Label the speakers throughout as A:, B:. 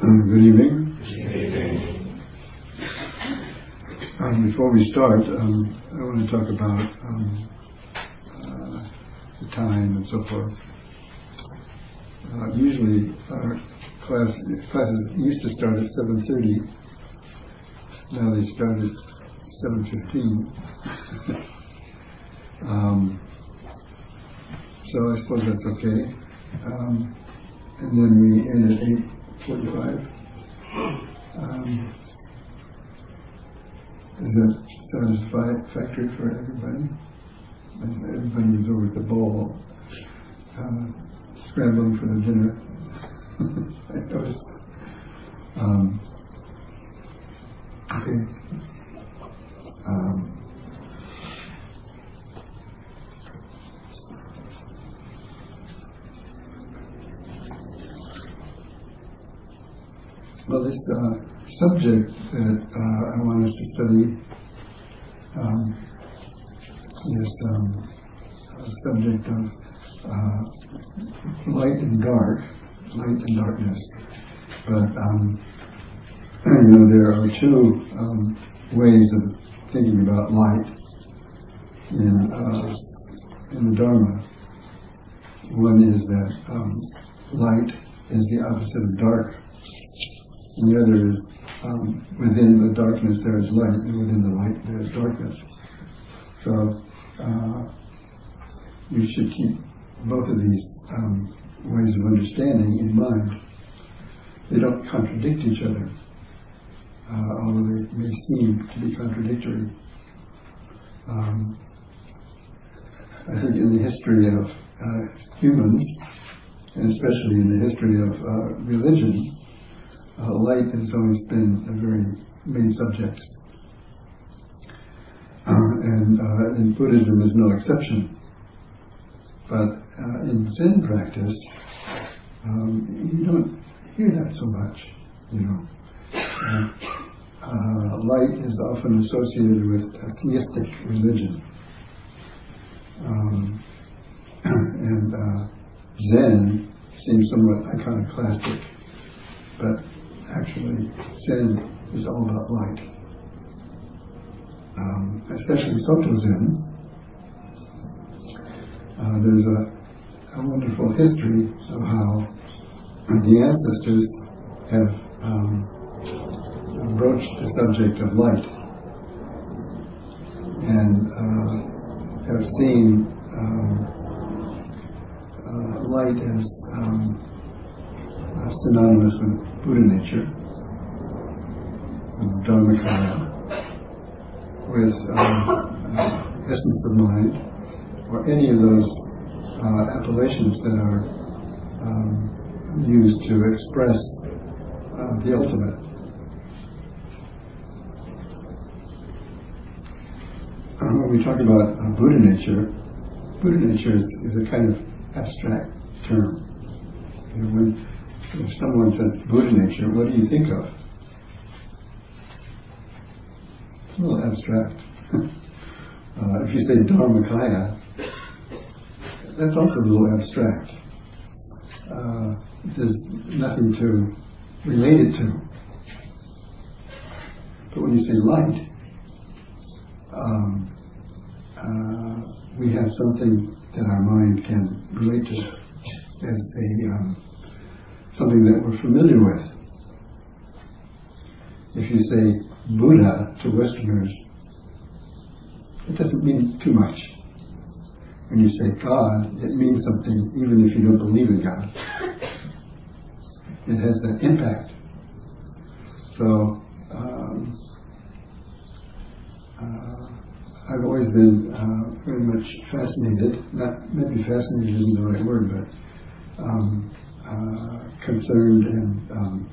A: Good evening. Before we start, I want to talk about the time and so forth. Usually our classes used to start at 7:30. Now they start at 7:15. So I suppose that's okay. And then we end at 8:45. Is that satisfactory for everybody? And everybody is over at the bowl, scrambling for the dinner. I noticed. Okay. Well, this subject that I want us to study is a subject of light and darkness. But there are two ways of thinking about light in the Dharma. One is that light is the opposite of dark. And the other is within the darkness there is light, and within the light there is darkness. So you should keep both of these ways of understanding in mind. They don't contradict each other, although they may seem to be contradictory. I think in the history of humans, and especially in the history of religion, light has always been a very main subject. And Buddhism is no exception. But in Zen practice, you don't hear that so much, light is often associated with a theistic religion. And Zen seems somewhat iconoclastic, but actually Zen is all about light. Especially Soto Zen. There's a wonderful history of how the ancestors have broached the subject of light and have seen light as synonymous with Buddha nature, with Dharmakaya, with essence of mind, or any of those appellations that are used to express the ultimate. When we talk about Buddha nature is a kind of abstract term. If someone says Buddha nature, what do you think of? It's a little abstract. If you say Dharmakaya, that's also a little abstract. There's nothing to relate it to. But when you say light, we have something that our mind can relate to as something that we're familiar with. If you say Buddha to Westerners, it doesn't mean too much. When you say God, it means something even if you don't believe in God. It has that impact. So I've always been very much fascinated, maybe fascinated isn't the right word, but concerned and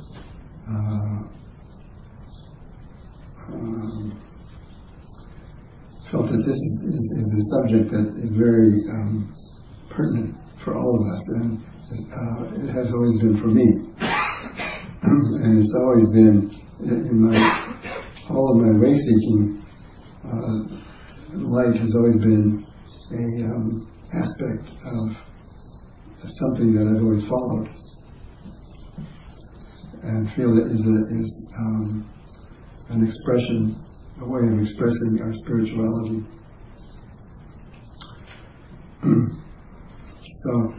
A: felt that this is a subject that is very pertinent for all of us, and it has always been for me. And it's always been in all of my way seeking. Light has always been an aspect of something that I've always followed. I feel it is an expression, a way of expressing our spirituality. So,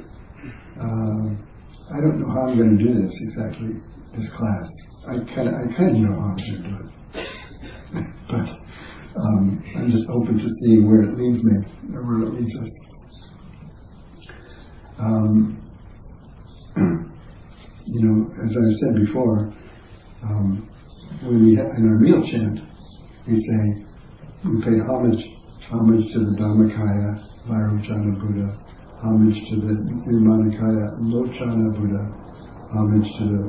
A: I don't know how I'm going to do this exactly, this class. I kind of know how I'm going to do it. But I'm just open to seeing where it leads me, or where it leads us. As I said before, when we in our meal chant, we pay homage to the Dharmakaya, Vairochana Buddha, homage to the Nirmanakaya, Lochana Buddha, homage to the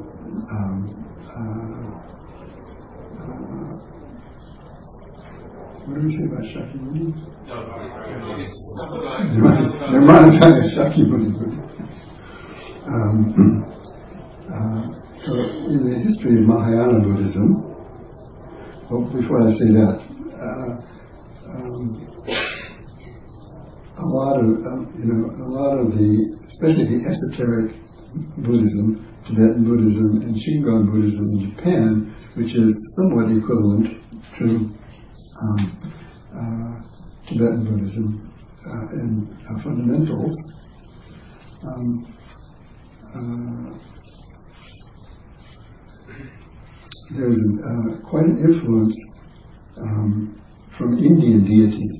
A: what do we say about Shakyamuni? Nirmanakaya Shakyamuni. So in the history of Mahayana Buddhism, before I say that, a lot of the, especially the esoteric Buddhism, Tibetan Buddhism, and Shingon Buddhism in Japan, which is somewhat equivalent to Tibetan Buddhism in fundamentals. There's quite an influence from Indian deities.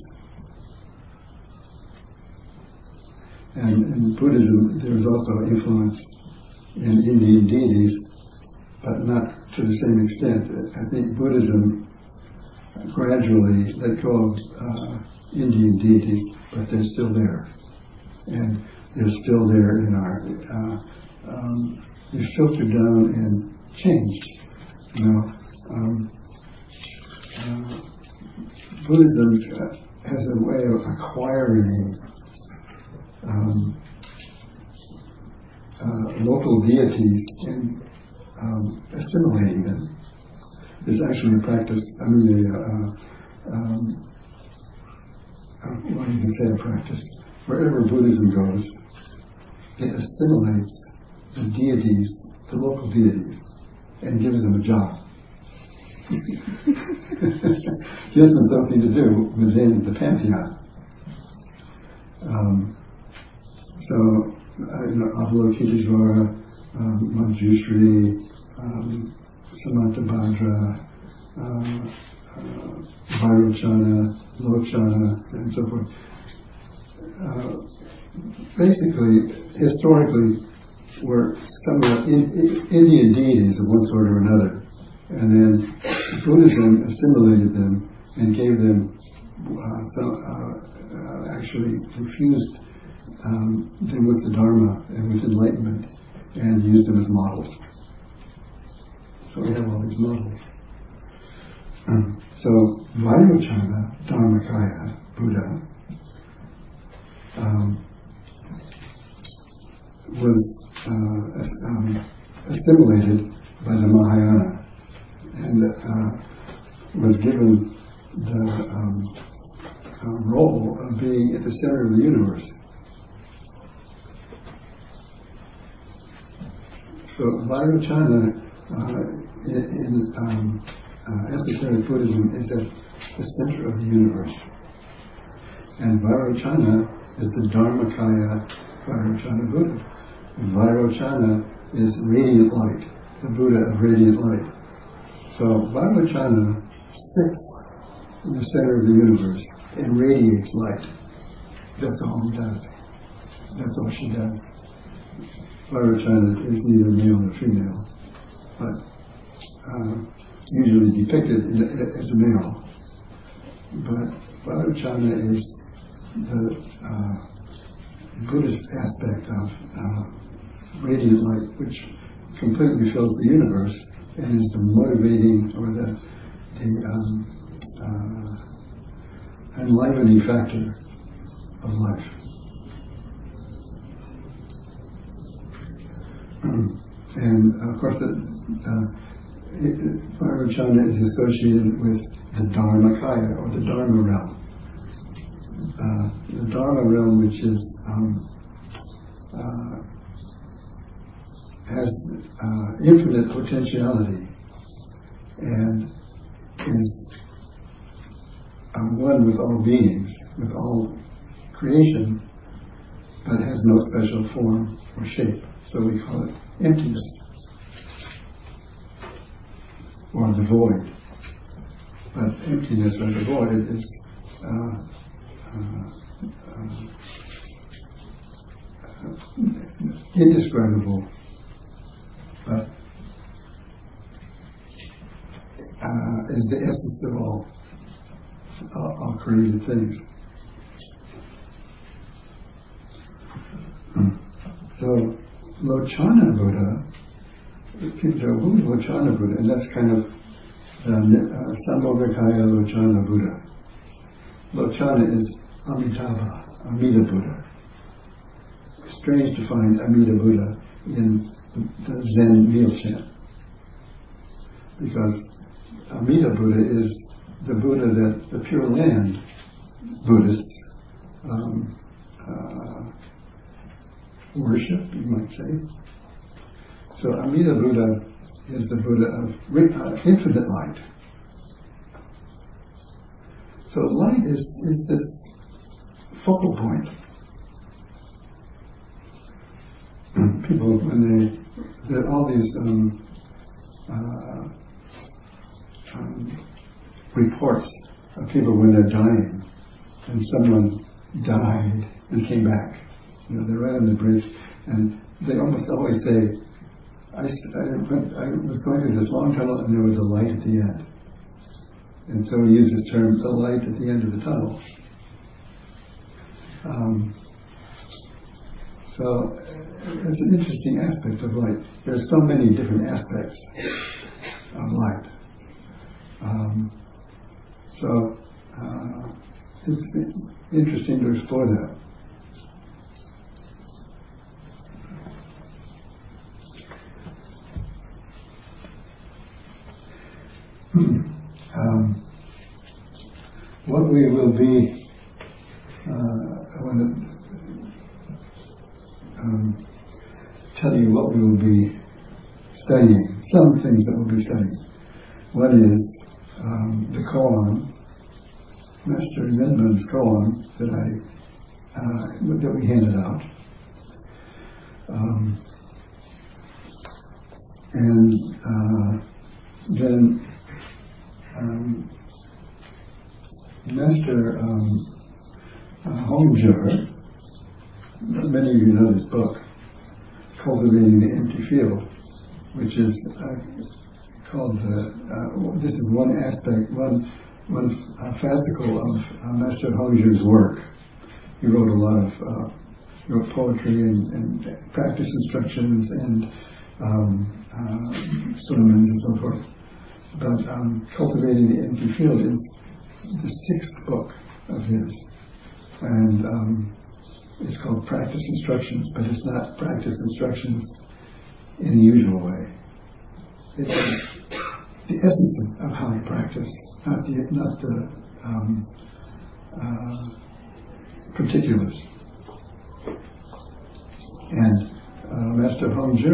A: And in Buddhism, there's also influence in Indian deities, but not to the same extent. I think Buddhism gradually let go of Indian deities, but they're still there. And they're still there in our... they're filtered down and changed. Buddhism has a way of acquiring local deities and assimilating them. There's actually a practice, well, you can say a practice. Wherever Buddhism goes, it assimilates the deities, the local deities, and gives them a job. Gives them something to do within the pantheon. Avalokiteshvara, Manjushri, Samantabhadra, Vairochana, Lochana, and so forth. Basically, historically, were some Indian deities of one sort or another. And then Buddhism assimilated them and gave them, actually infused them with the Dharma and with enlightenment and used them as models. So we have all these models. So Vairochana Dharmakaya Buddha was assimilated by the Mahayana and was given the role of being at the center of the universe. So Vairochana in esoteric Buddhism is at the center of the universe. And Vairochana is the Dharmakaya Vairochana Buddha. And Vairochana is radiant light, the Buddha of radiant light. So Vairochana sits in the center of the universe and radiates light. That's all he does. That's all she does. Vairochana is neither male nor female, but usually depicted as a male. But Vairochana is the Buddhist aspect of radiant light, which completely fills the universe and is the motivating or the enlivening factor of life. And of course, Vairochana is associated with the Dharmakaya or the Dharma realm. The Dharma realm, which is has infinite potentiality and is one with all beings, with all creation, but has no special form or shape. So we call it emptiness, or the void. But emptiness or the void is indescribable, but is the essence of all created things. So Lochana Buddha, people say, who's Lochana Buddha? And that's kind of Sambhogakaya Lochana Buddha. Lochana is Amitabha, Amida Buddha. Strange to find Amida Buddha in the Zen meal chant, because Amida Buddha is the Buddha that the Pure Land Buddhists worship, you might say. So Amida Buddha is the Buddha of infinite light. So light is this focal point. People, when there are all these reports of people when they're dying, and someone died and came back. They're right on the bridge, and they almost always say, I was going through this long tunnel and there was a light at the end. And so we use this term, the light at the end of the tunnel. So it's an interesting aspect of light. There's so many different aspects of light. So it's interesting to explore that. What we will be, I want to tell you what we will be studying, some things that we'll be studying. One is the koan, Master Zenmon's koan that we handed out. And then Master Hongzhi, many of you know this book, Cultivating the Empty Field, which is called, this is one aspect, one fascicle of Master Hongzhi's work. He wrote a lot of wrote poetry and practice instructions and sermons and so forth. But Cultivating the Empty Field is the sixth book of his, and it's called Practice Instructions, but it's not practice instructions in the usual way. It's the essence of how to practice, not the particulars. And Master Hongzhi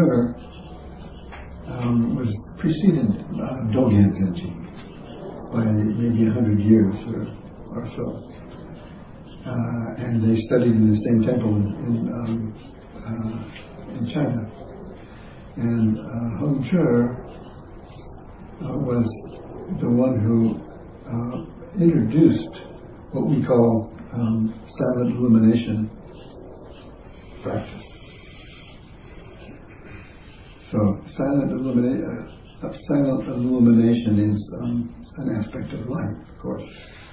A: was preceded Dogen Zenji by maybe 100 years or so. And they studied in the same temple in China. And Hongzhi was the one who introduced what we call silent illumination practice. So silent illumination is an aspect of light, of course.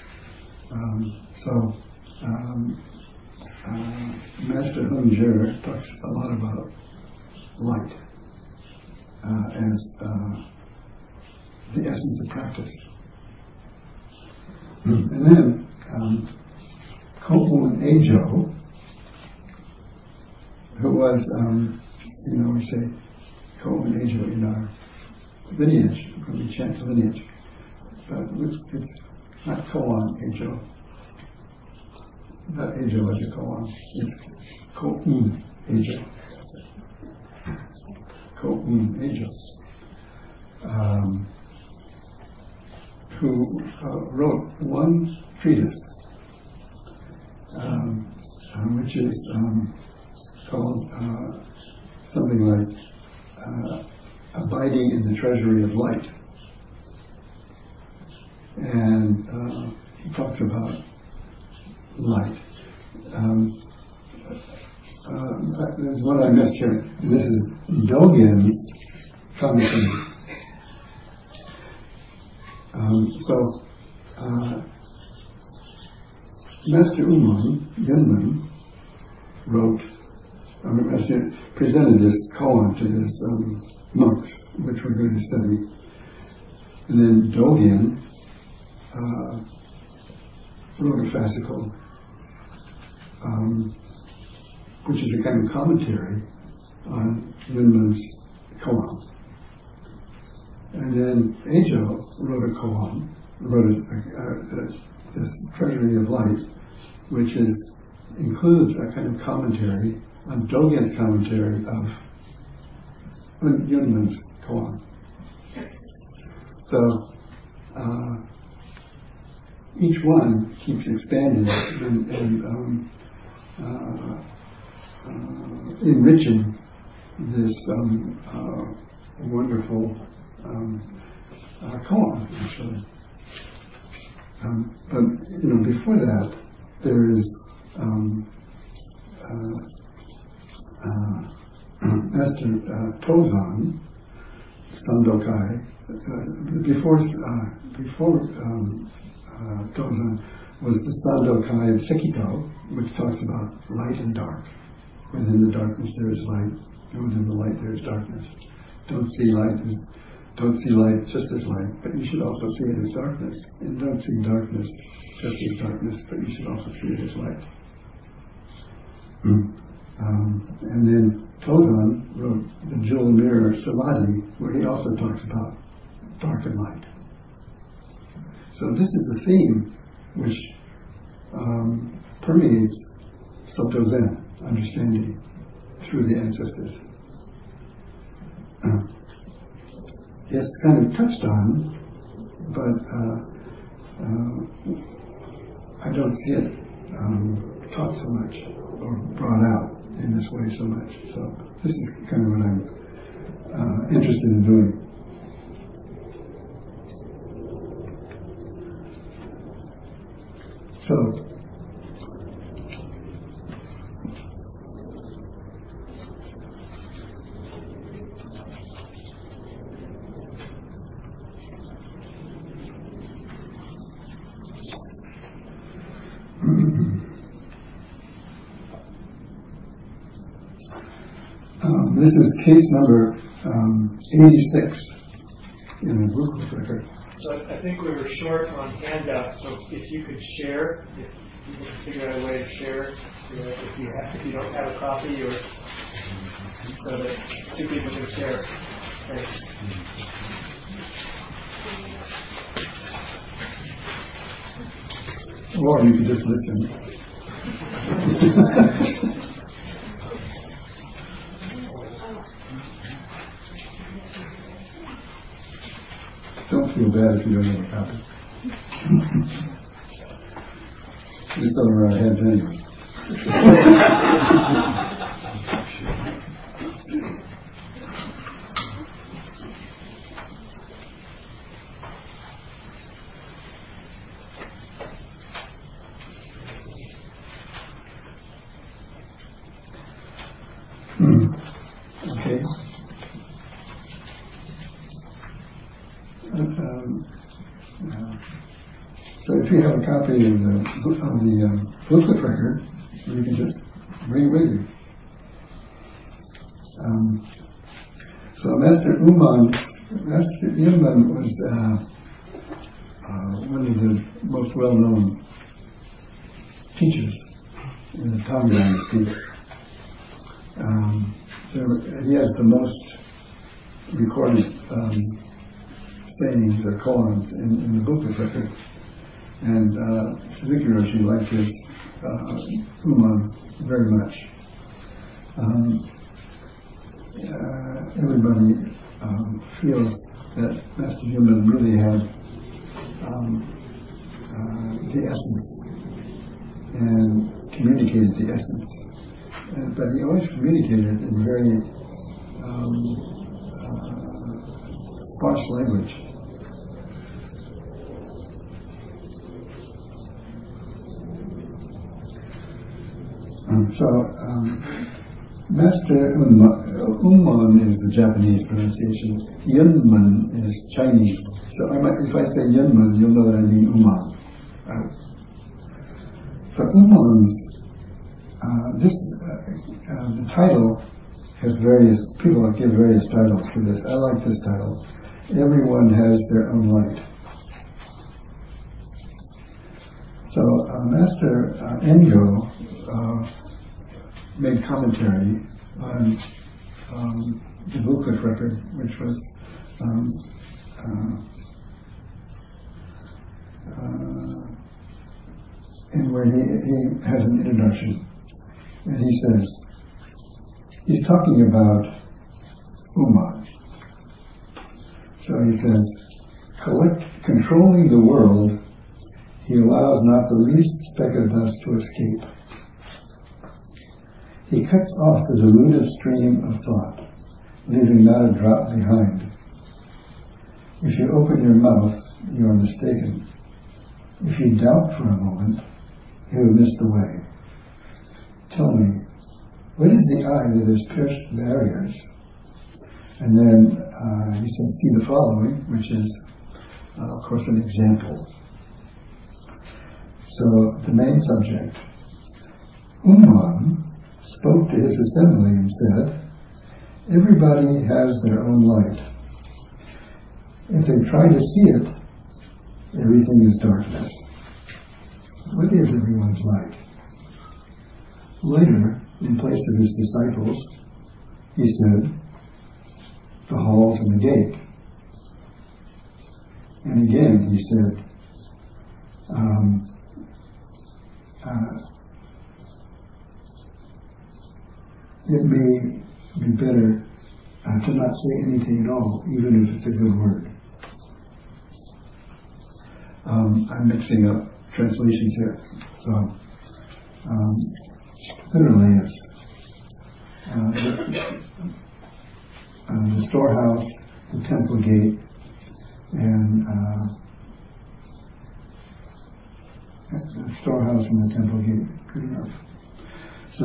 A: Master Hongzhi talks a lot about light as the essence of practice. And then Koun Ejo, who was, we say Koun Ejo in our lineage, when we chant the lineage, but it's not Koan Ejo. Not Ejo as a koan. It's Koun Ejo. Ko-un Eijo, who wrote one treatise, which is called something like Abiding in the Treasury of Light. And he talks about light. There's one I missed here. This is Dogen's commentary. Master Yunmen wrote, presented this koan to his monks, which were going to study. And then Dogen wrote a fascicle, which is a kind of commentary on Yunmen's koan. And then Eijo wrote a koan, this Treasury of Light, which includes a kind of commentary on Dogen's commentary of Yunmen's koan. So each one keeps expanding and enriching this wonderful koan, actually. But before that, there is Master Tozan Sandokai. Before Tozan was the Sandokai of Sekito, which talks about light and dark. Within the darkness there is light, and within the light there is darkness. Don't see light just as light, but you should also see it as darkness. And don't see darkness just as darkness, but you should also see it as light. And then Tozan wrote the Jewel Mirror Samadhi, where he also talks about dark and light. So this is a theme which permeates Soto Zen understanding through the ancestors. It's kind of touched on, but I don't see it taught so much or brought out in this way so much. So this is kind of what I'm interested in doing. So this is case number 86 in the booklet record.
B: So I think we were short on handouts, so if you could share, if you can figure out a way to share, if you don't have a copy, or so that two people can share. Thanks.
A: Or you could just listen. Don't feel bad if you don't have a copy. It's over our heads anyway. Okay. So if you have a copy of the booklet record, you can just bring it with you. So Master Yunmen was one of the most well-known teachers in the Tang Dynasty. So he has the most recorded sayings or koans in the booklet record. And Suzuki Roshi liked his Uman very much. everybody feels that Master Human really had the essence and communicated the essence. But he always communicated it in very sparse language. Master Umman is the Japanese pronunciation. Yunman is Chinese. So if I say Yunman, you'll know that I mean Umman. So Umman's the title has people give various titles to this. I like this title. Everyone has their own light. So Master Engo made commentary on the booklet record, which was and where he has an introduction, and he says, he's talking about Umman. So he says, controlling the world, he allows not the least speck of dust to escape. He cuts off the dilutive stream of thought, leaving not a drop behind. If you open your mouth, you are mistaken. If you doubt for a moment, you have missed the way. Tell me, what is the eye that has pierced barriers? And then he said, see the following, which is, of course, an example. So the main subject, Umman spoke to his assembly and said, everybody has their own light. If they try to see it, everything is darkness. What is everyone's light? Later, in place of his disciples, he said, the halls and the gate. And again, he said, it may be better to not say anything at all, even if it's a good word. I'm mixing up translations here. So, literally it's the storehouse, the temple gate, and the storehouse and the temple gate. Good enough. So,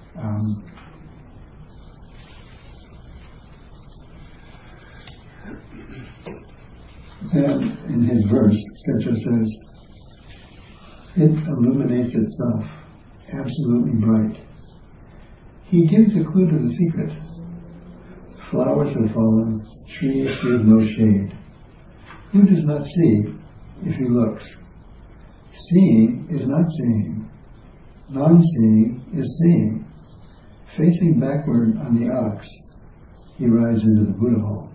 A: then in his verse, Secha says, it illuminates itself, absolutely bright. He gives a clue to the secret. Flowers have fallen, trees give no shade. Who does not see if he looks? Seeing is not seeing. Non-seeing is seeing. Facing backward on the ox, he rides into the Buddha hall.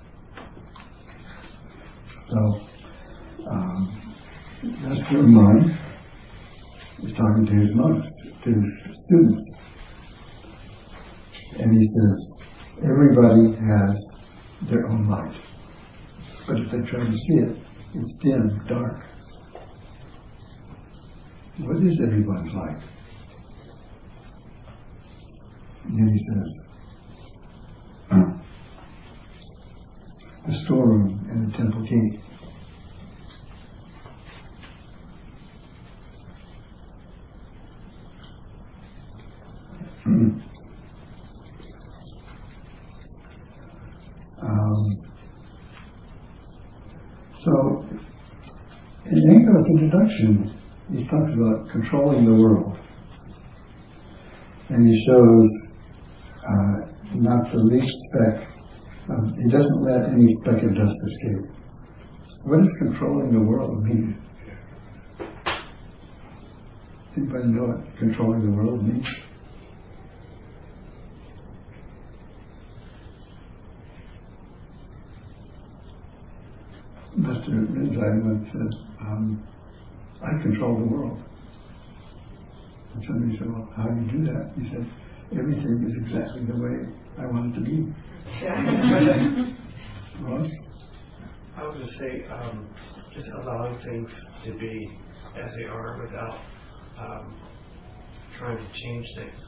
A: So, Master Umman is talking to his monks, to his students. And he says, everybody has their own light. But if they try to see it, it's dim, dark. What is everyone's light? And then he says, the storeroom and the temple gate. So, in Engo's introduction, he talks about controlling the world. And he shows not the least speck. He doesn't let any speck of dust escape. What does controlling the world mean? Anybody know what controlling the world means? Master Rinzai once said, I control the world. And somebody said, well, how do you do that? He said, everything is exactly the way I want it to be. Ross?
C: I was going to say, just allowing things to be as they are without trying to change things.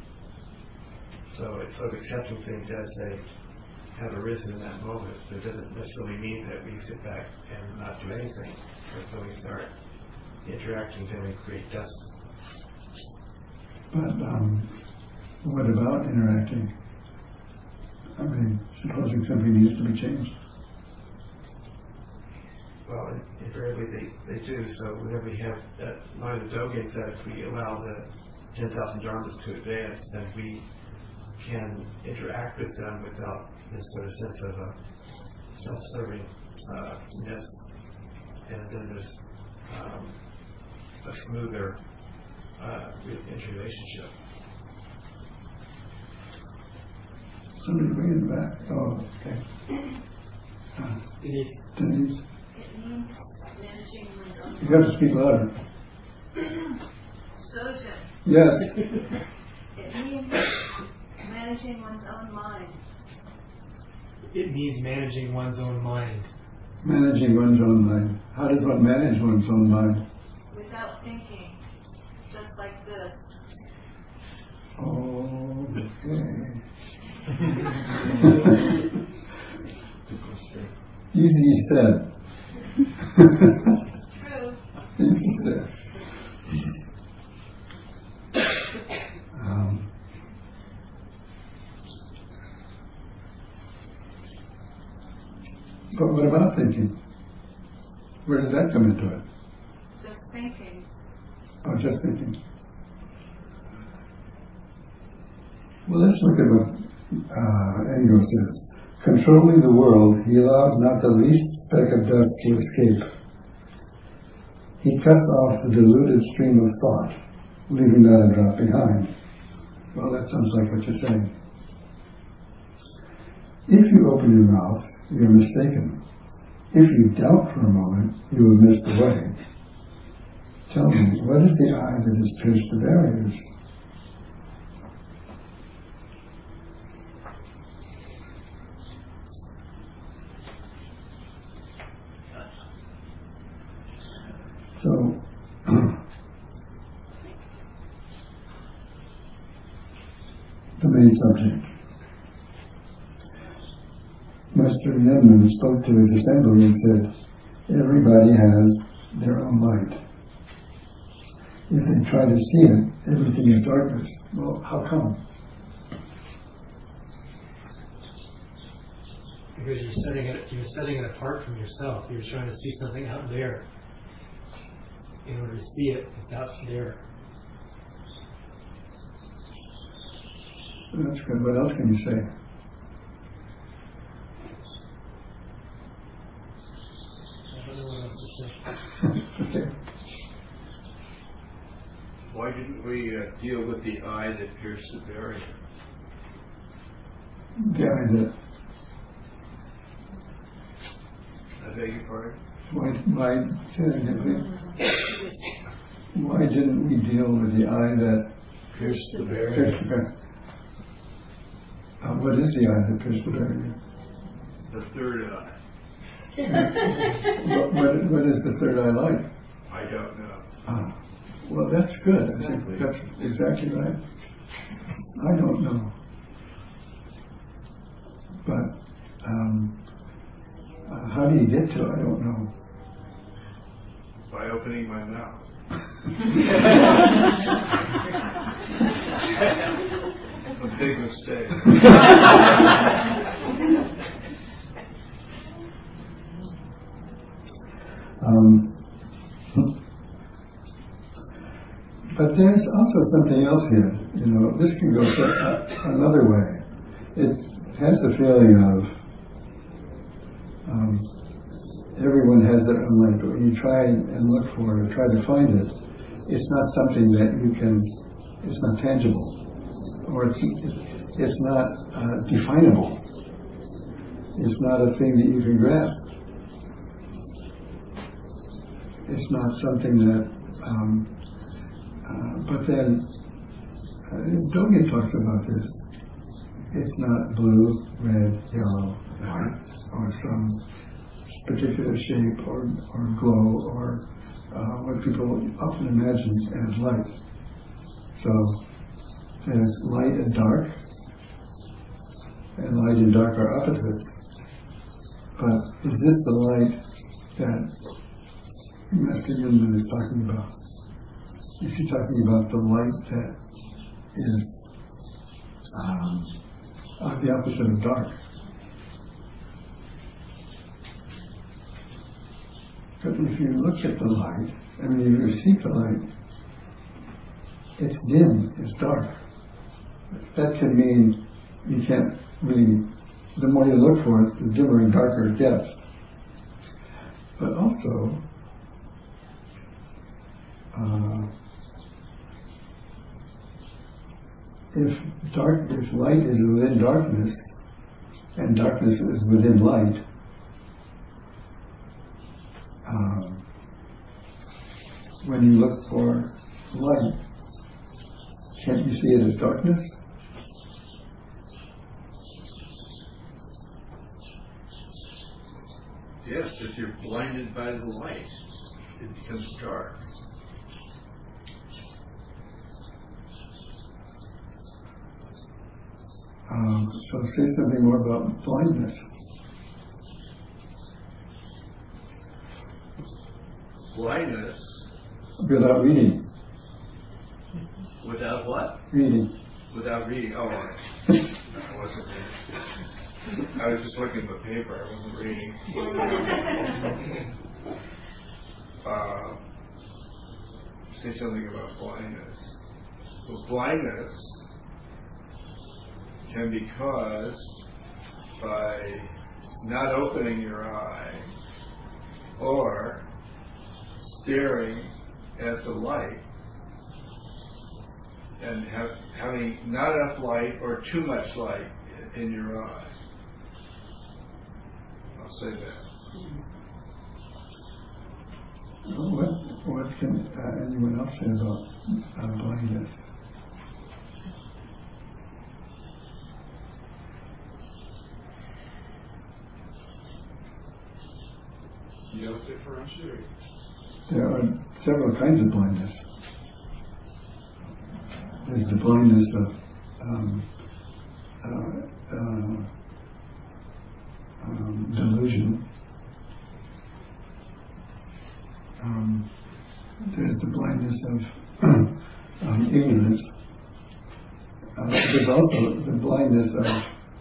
C: So it's sort of accepting things as they have arisen in that moment, but it doesn't necessarily mean that we sit back and not do anything. Because when we start interacting, then we create dust.
A: But what about interacting? I mean, supposing something needs to be changed.
C: Well, invariably they do. So whenever we have that line of Dogen said, if we allow the 10,000 dharmas to advance, then we can interact with them without this sort of sense of a self-serving-ness. And then there's a smoother interrelationship.
A: Somebody way in the back. Oh, okay.
B: Denise.
A: Denise.
D: It means managing one's own
A: You have to speak louder.
D: Soja.
A: Yes.
D: It means managing one's own mind.
B: It means managing one's own mind.
A: Managing one's own mind. How does one manage one's own mind?
D: Without thinking. Just like this.
A: Okay. Easy said.
D: True.
A: Easy said. But what about thinking? Where does that come into it?
D: Just thinking.
A: Oh, just thinking. Well, let's look at what Engo says. Controlling the world, he allows not the least speck of dust to escape. He cuts off the diluted stream of thought, leaving not a drop behind. Well, that sounds like what you're saying. If you open your mouth, you're mistaken. If you doubt for a moment, you will miss the way. Tell me, what is the eye that has pierced the barriers? So, the main subject. Master Yunmen spoke to his assembly and said, everybody has their own light. If they try to see it, everything is darkness. Well, how come?
B: Because you're setting it apart from yourself. You're trying to see something out there. In order to see it, it's out there.
A: That's good. What else can you say?
B: I don't know what else to say.
A: Okay.
E: Why didn't we deal with the eye that pierced the barrier?
A: The eye that.
E: I beg your pardon?
A: Why say that again, please? Why didn't we deal with the eye that
E: Pierced the barrier.
A: pierced the barrier? What is the eye that pierced the barrier?
E: The third eye.
A: What is the third eye like?
E: I don't know.
A: Well, that's good. I think
E: Exactly.
A: that's exactly right. I don't know. But how do you get to it? I don't know.
E: By opening my mouth. A big mistake.
A: But there's also something else here. You know, this can go another way. It has the feeling of everyone has their own light, but when you try and look for it or try to find it, it's not something that you can. It's not tangible, or it's not definable. It's not a thing that you can grasp. It's not something that. But then Dogen talks about this. it's not blue, red, yellow, or some particular shape or glow or what people often imagine as light. So there's light and dark, and light and dark are opposites. But is this the light that Master Yunmen is talking about? Is he talking about the light that is the opposite of dark? But if you look at the light, if you see the light, it's dim, it's dark. That can mean you can't really, the more you look for it, the dimmer and darker it gets. But also, if light is within darkness, and darkness is within light, when you look for light, can't you see it as darkness?
E: Yes, if you're blinded by the light, it becomes dark.
A: So say something more about blindness.
E: Blindness.
A: Without reading.
E: Without what?
A: Reading.
E: Without reading. Oh, I wasn't reading. I was just looking at the paper. I wasn't reading. Say something about blindness. Well, blindness can be caused by not opening your eye or staring at the light and having not enough light or too much light in your eye. I'll say that.
A: What can anyone else say about blindness?
F: You don't differentiate.
A: There are several kinds of blindness. There's the blindness of delusion. There's the blindness of ignorance. There's also the blindness of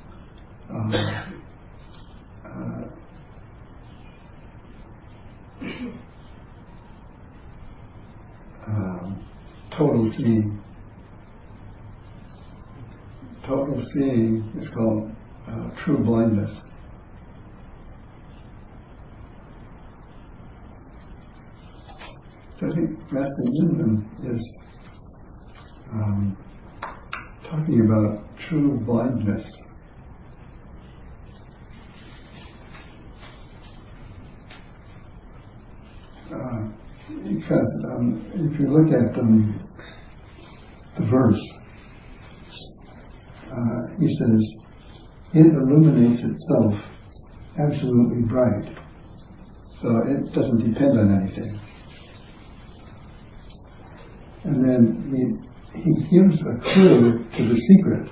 A: total seeing. Total seeing is called true blindness. So I think Master Yunmen is talking about true blindness. Because if you look at the verse, he says, it illuminates itself absolutely bright. So it doesn't depend on anything. And then he gives a clue to the secret.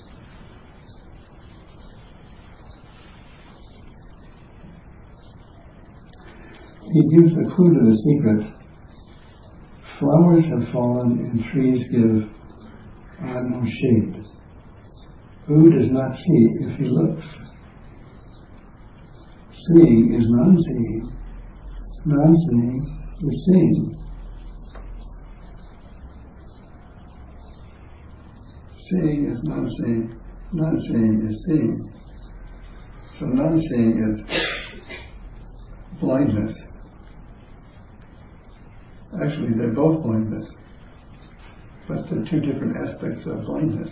A: He gives a clue to the secret. Flowers have fallen and trees give no shade. Who does not see if he looks? Seeing is non-seeing. Non-seeing is seeing. Seeing is non-seeing. Non-seeing is seeing. So non-seeing is blindness. Actually, they're both blindness, but they're two different aspects of blindness.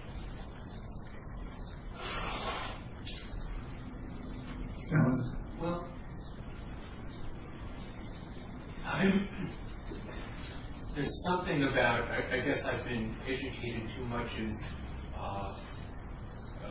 A: Alan?
G: Well, there's something about, I guess I've been educated too much in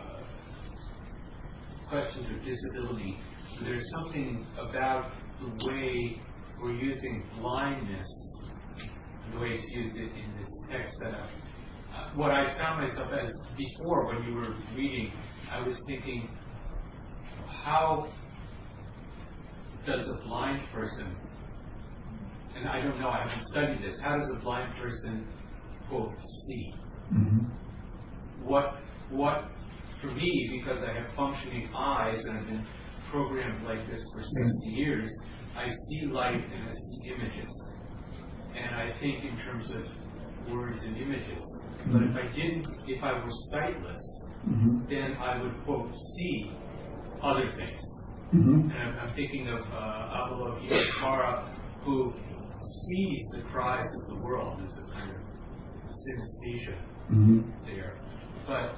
G: questions of disability. There's something about the way we're using blindness, the way it's used in this text, that what I found myself as before when you were reading, I was thinking, how does a blind person, and I don't know, I haven't studied this, how does a blind person, quote, see? What, for me, because I have functioning eyes and I've been programmed like this for 60 years, I see light and I see images. And I think in terms of words and images. But if I were sightless, then I would, quote, see other things. And I'm thinking of Avalokiteshvara, who sees the cries of the world. There's a kind of synesthesia there. But,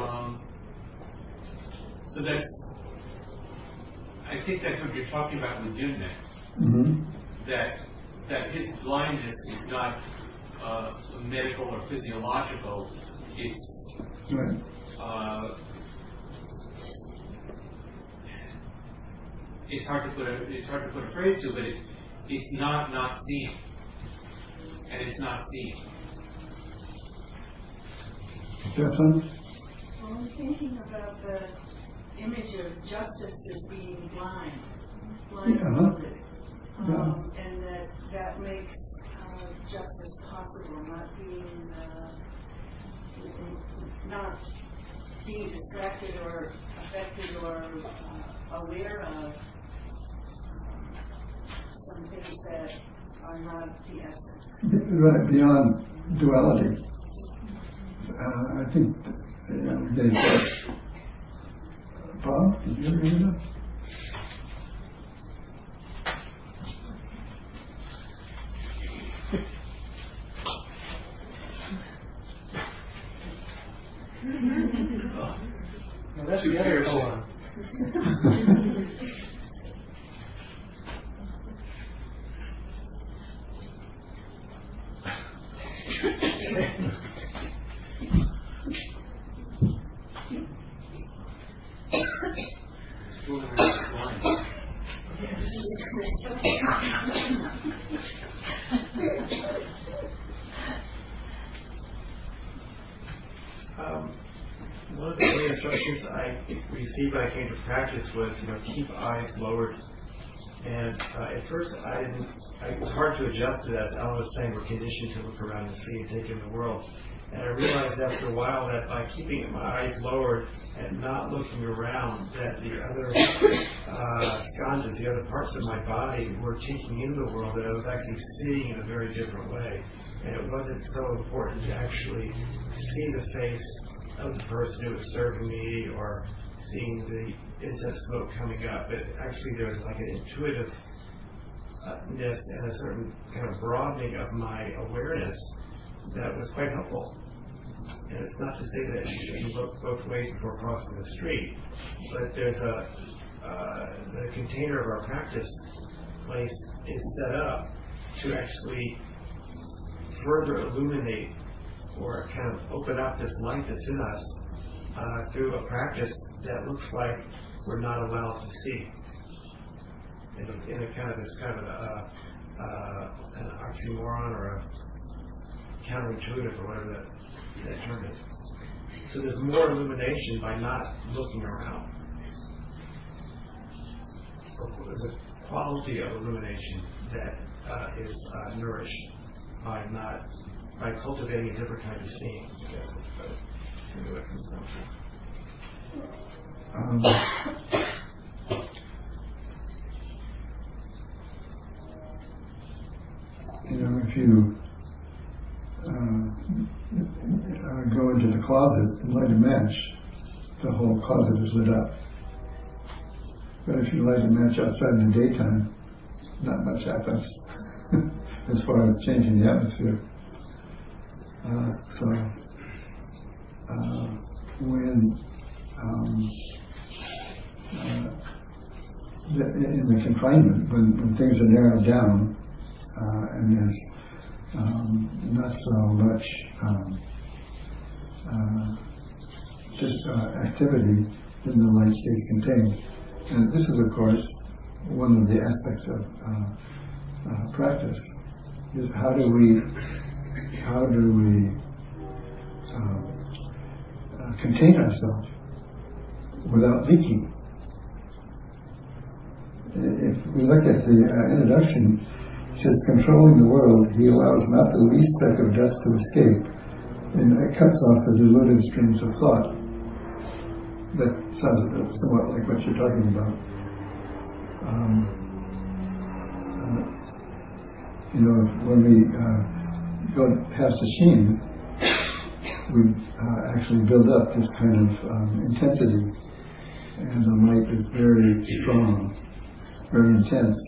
G: so I think that's what you're talking about with Yunmen. That his blindness is not medical or physiological. It's it's hard to put a phrase to, but it's not seeing, and it's not seeing.
A: Jefferson?
H: Well, I'm thinking about the image of justice as being blindfolded, and that makes justice possible, not being distracted or affected or aware of some things that are not the essence.
A: Right, beyond duality. I think they said, Bob, did you ever hear that?
B: Well, that's the other one.
C: One of the early instructions I received when I came to practice was, keep eyes lowered. And at first it was hard to adjust to that. As Alan was saying, we're conditioned to look around and see and take in the world. And I realized after a while that by keeping my eyes lowered and not looking around, that the other skandhas, the other parts of my body, were taking in the world that I was actually seeing in a very different way. And it wasn't so important to actually see the face of the person who was serving me or seeing the incense smoke coming up. But actually there was like an intuitiveness and a certain kind of broadening of my awareness that was quite helpful. And it's not to say that you shouldn't look both ways before crossing the street, but there's the container of our practice place is set up to actually further illuminate or kind of open up this light that's in us through a practice that looks like we're not allowed to see. In a kind of an oxymoron or a counterintuitive or whatever that term is. So there's more illumination by not looking around. There's a quality of illumination that is nourished by cultivating a different kind of seeing. I guess that's what it comes down
A: to. If you go into the closet and light a match, the whole closet is lit up. But if you light a match outside in the daytime, not much happens as far as changing the atmosphere. When in the confinement, when things are narrowed down and there's not so much activity, then the light stays contained. And this is, of course, one of the aspects of practice. Is how do we contain ourselves without leaking? If we look at the introduction, it says, controlling the world, he allows not the least speck of dust to escape, and it cuts off the diluted streams of thought. That sounds somewhat like what you're talking about. When we go have sashimi, we actually build up this kind of intensity, and the light is very strong, very intense.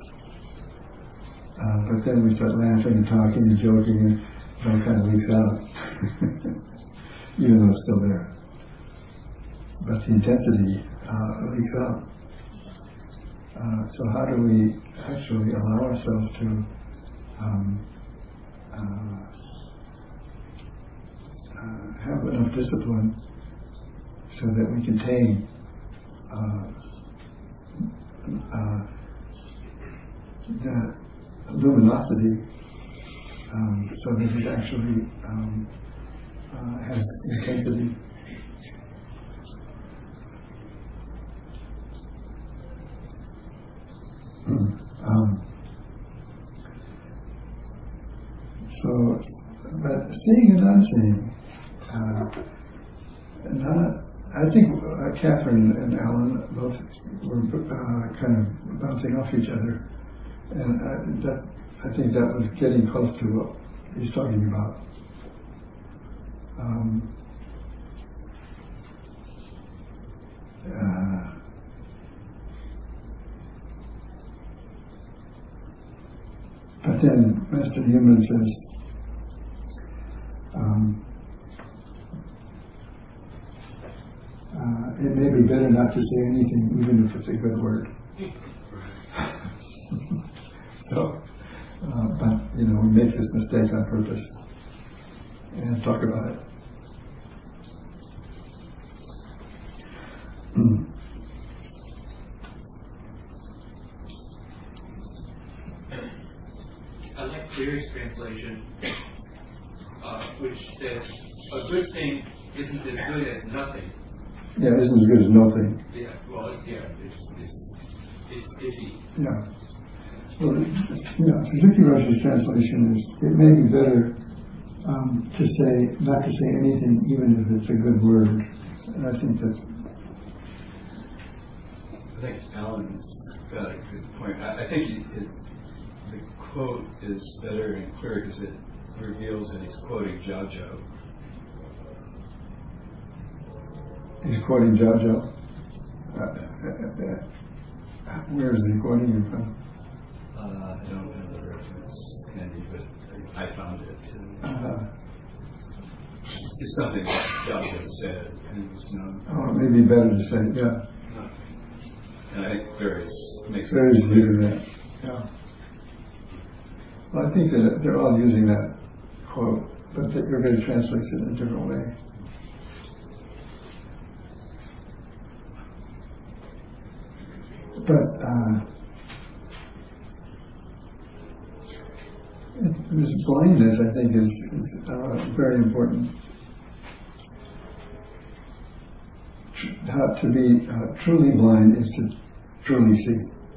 A: But then we start laughing and talking and joking, and it all kind of leaks out, even though it's still there. But the intensity leaks out. So how do we actually allow ourselves to have enough discipline so that we contain that luminosity, so that it actually has intensity. But seeing and unseen, I think Catherine and Alan both were kind of bouncing off each other, and I think that was getting close to what he's talking about. But then Master Newman says, it may be better not to say anything, even if it's a good word. So, but we make this mistake on purpose and talk about it.
G: I like Cleary's translation, which says, a good thing isn't as good as nothing.
A: Yeah, it isn't as good as nothing.
G: Yeah, well, it's iffy.
A: Yeah. Well, Suzuki Roshi's translation is, it may be better not to say anything, even if it's a good word. And I think
I: Alan's got a good point. I think the quote is better and clearer because it reveals that he's quoting Jiao.
A: He's quoting Jiao. Where is he quoting him from?
I: I don't have the reference handy, but I found it. It's something that Jiao said, and it was known.
A: Oh, it may be better to say, yeah.
I: And I think Barry's makes
A: Barry's using that. Yeah. Well, I think that they're all using that quote, but everybody translates it in a different way. But this blindness, I think, is very important. To be truly blind is to truly see.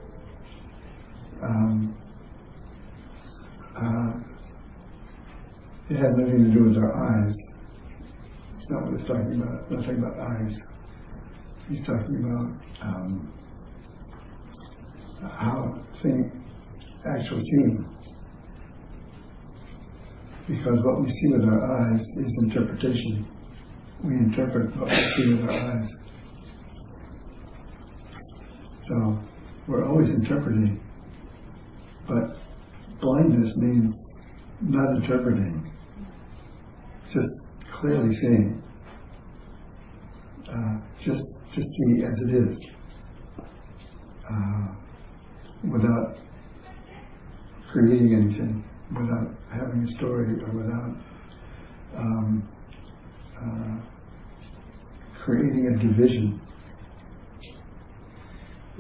A: It has nothing to do with our eyes. It's not what it's talking about. It's not talking about eyes. He's talking about how things actually seen. Because what we see with our eyes is interpretation. We interpret what we see with our eyes. So we're always interpreting. But blindness means not interpreting. Just clearly seeing. Just to see as it is. Without creating anything, without having a story, or without creating a division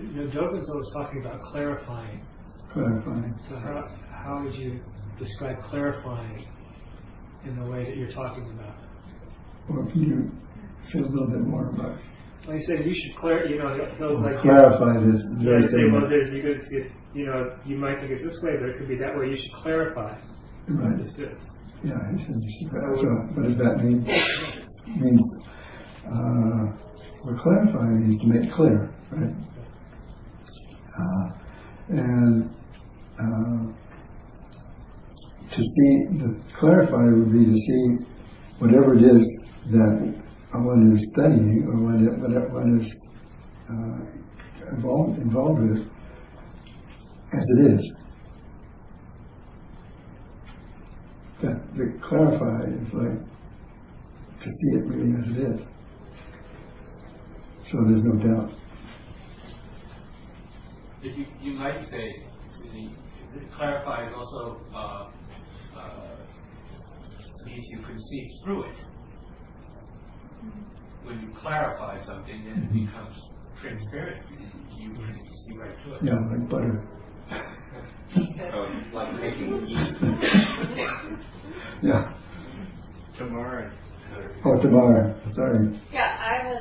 B: Dogen's always talking about clarifying.
A: Clarifying.
B: So how would you describe clarifying in the way that you're talking about?
A: Or can you say a little bit more about it?
B: Like you said, you should
A: clarify this.
B: Yeah, say, well, you could see it, you might think it's this way, but it could be that way. You should clarify.
A: Right.
B: This is.
A: Yeah, he said you should clarify. So what does that mean? It means well, clarifying means to make clear, right? To see, the clarify would be to see whatever it is that one is studying or one is involved with as it is. That the clarify is like to see it really as it is. So there's no doubt.
G: You might say, clarify is also means you can see through it. When you clarify something, then it becomes transparent. You can see right through it.
A: Yeah, like butter.
G: Like making ghee.
A: Yeah.
C: Tomorrow.
A: Oh, tomorrow. Sorry.
J: Yeah,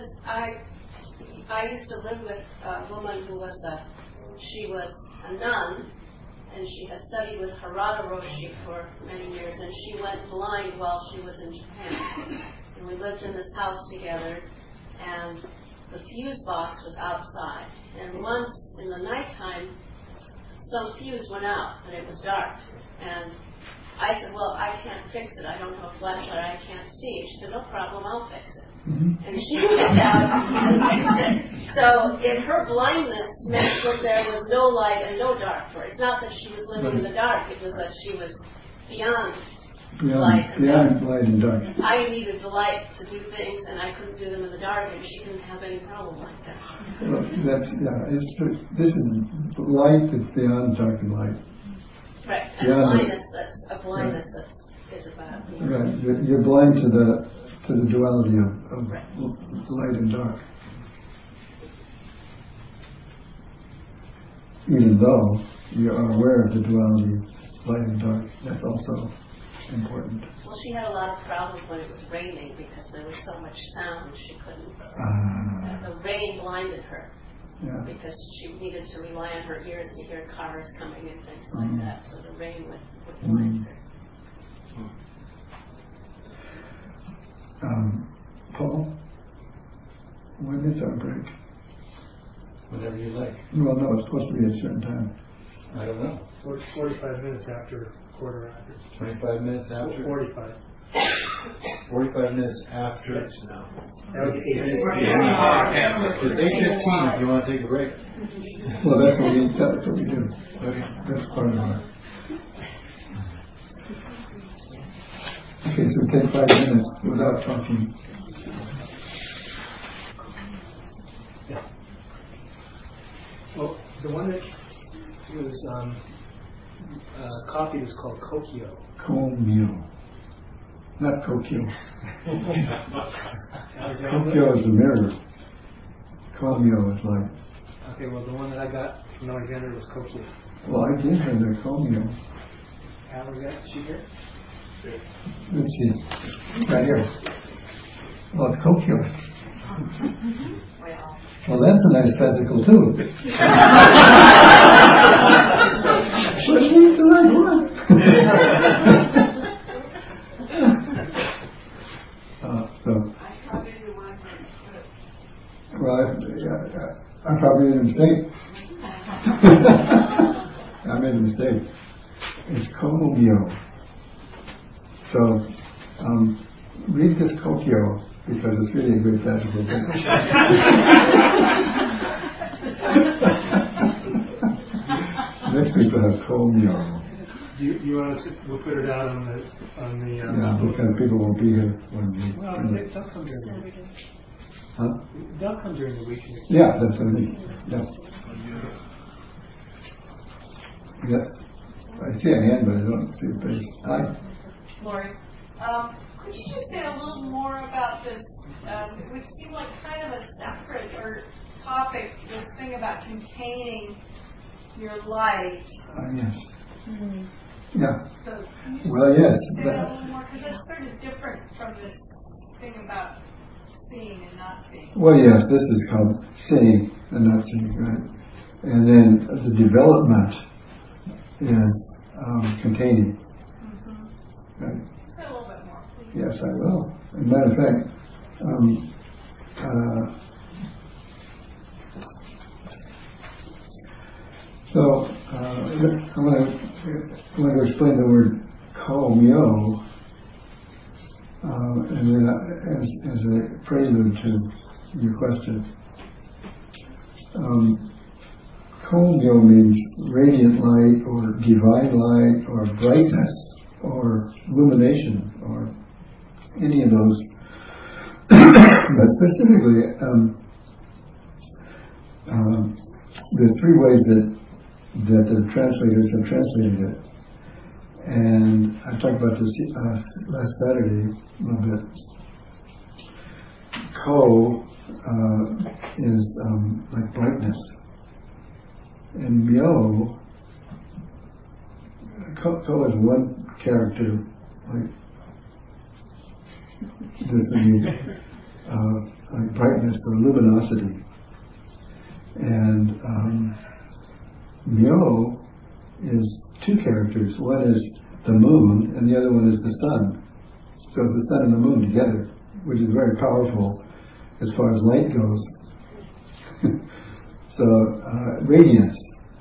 J: I used to live with a woman who was she was a nun, and she had studied with Harada Roshi for many years, and she went blind while she was in Japan. And we lived in this house together, and the fuse box was outside. And once in the nighttime, some fuse went out, and it was dark. And I said, well, I can't fix it. I don't have a flashlight. I can't see. She said, no problem. I'll fix it.
A: Mm-hmm.
J: And she went out and fixed it. So in her blindness meant that there was no light and no dark for her. It's not that she was living in the dark. It was that she was beyond light and dark. I needed the light to do things, and I couldn't do them in the dark, and she didn't have any problem like that.
A: Well, this is light that's beyond dark and light.
J: Right, and blindness that's about.
A: Right, you're blind to the duality of
J: right.
A: Light and dark. Even though you are aware of the duality of light and dark, that's also important.
J: Well, she had a lot of problems when it was raining because there was so much sound she couldn't. The rain blinded her. Yeah. Because she needed to rely on her ears to hear cars coming and things like that. So the rain would blind her.
A: Paul, when is our break?
I: Whenever you like.
A: Well, no, it's supposed to be at a certain time.
I: I don't know.
B: 45 minutes after, quarter after.
I: 25 minutes after?
B: 45.
I: 45 minutes after?
B: Yes, no. That was 8:15.
I: It's 8:15 if you want to take a break.
A: Well, that's what we do.
I: Okay.
A: That's part of our... Okay, so take 5 minutes without talking.
B: Yeah. Well, the one that was copied is called Kokyo.
A: Komyo. Not Kokyo. Kokyo is the mirror. Komyo is like...
B: Okay, well, the one that I got from Alexander was Kokyo.
A: Well, I gave her the Komyo.
B: How was that? She here?
A: Let's see. Right here. Well, it's Kokyo. Well, that's a nice physical too. But she's the right one. Well, I probably made a mistake. I made a mistake. It's Komyo. So, read this Kokyo because it's really a good classical book. Next week we'll have Komyo.
B: You want us to put it out on the
A: yeah, because people won't be here when we...
B: Well, they'll come during the week.
A: Huh?
B: They'll come during the week.
A: Yeah, that's what I mean. Yes. Yes. I see a hand, but I don't see a face. Hi.
D: Lori, could you just say a little more about this, which seemed like kind of a separate or
H: topic, this thing about containing your light.
A: Yes. Yeah.
H: So can you
A: Well, yes.
H: say that a little more? Because that's sort of different from this thing about seeing and not seeing.
A: Well, yes, this is called seeing and not seeing, right? And then the development is containing. Right?
H: Say a little bit more, please.
A: Yes, I will. As a matter of fact, so I want to explain the word ko-myo, and then as a prelude to your question. Ko-myo means radiant light, or divine light, or brightness, or illumination, or any of those. But specifically, there are three ways that the translators have translated it. And I talked about this last Saturday a little bit. Ko is like brightness. And myo, ko is one character, like this would be like brightness or luminosity. And myo is two characters. One is the moon, and the other one is the sun. So it's the sun and the moon together, which is very powerful as far as light goes. So radiance,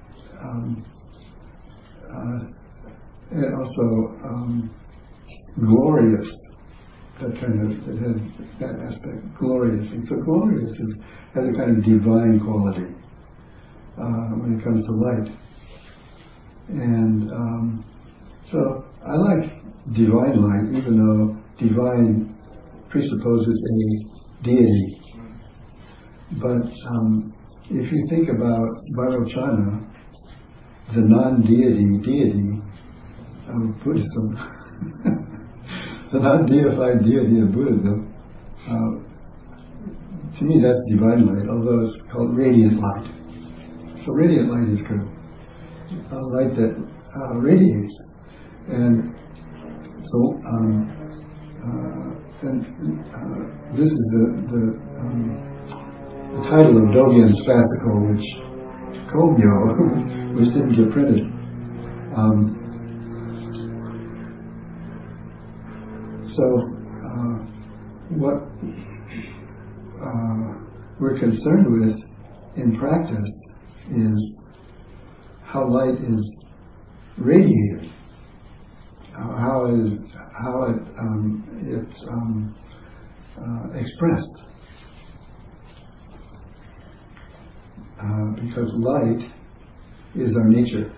A: and also glorious. That kind of, it had that aspect, glorious. And so glorious has a kind of divine quality when it comes to light. And so I like divine light, even though divine presupposes a deity. But if you think about Vairochana, the non-deity of Buddhism, the non-deified deity of Buddhism, to me that's divine light, although it's called radiant light. So radiant light is good. Light that radiates. And so, this is the title of Dogen's fascicle, which Ko-myo, which didn't get printed. What we're concerned with in practice is how light is radiated, how it's expressed. Because light is our nature.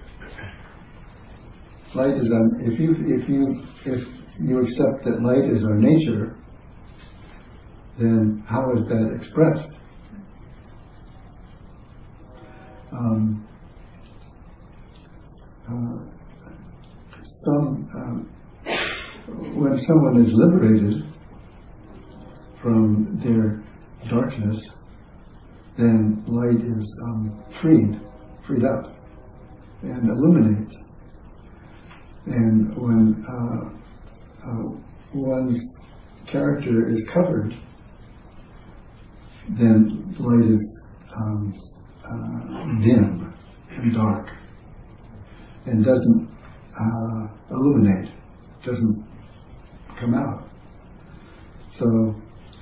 A: Light is if you accept that light is our nature, then how is that expressed? When someone is liberated from their darkness, then light is freed up, and illuminates. And when one's character is covered, then light is dim and dark, and doesn't illuminate, doesn't come out. So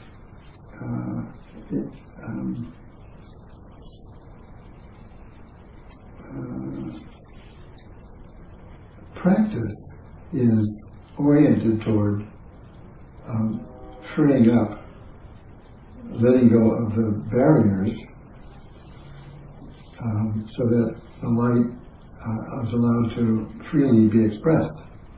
A: practice is oriented toward freeing up, letting go of the barriers, so that the light is allowed to freely be expressed.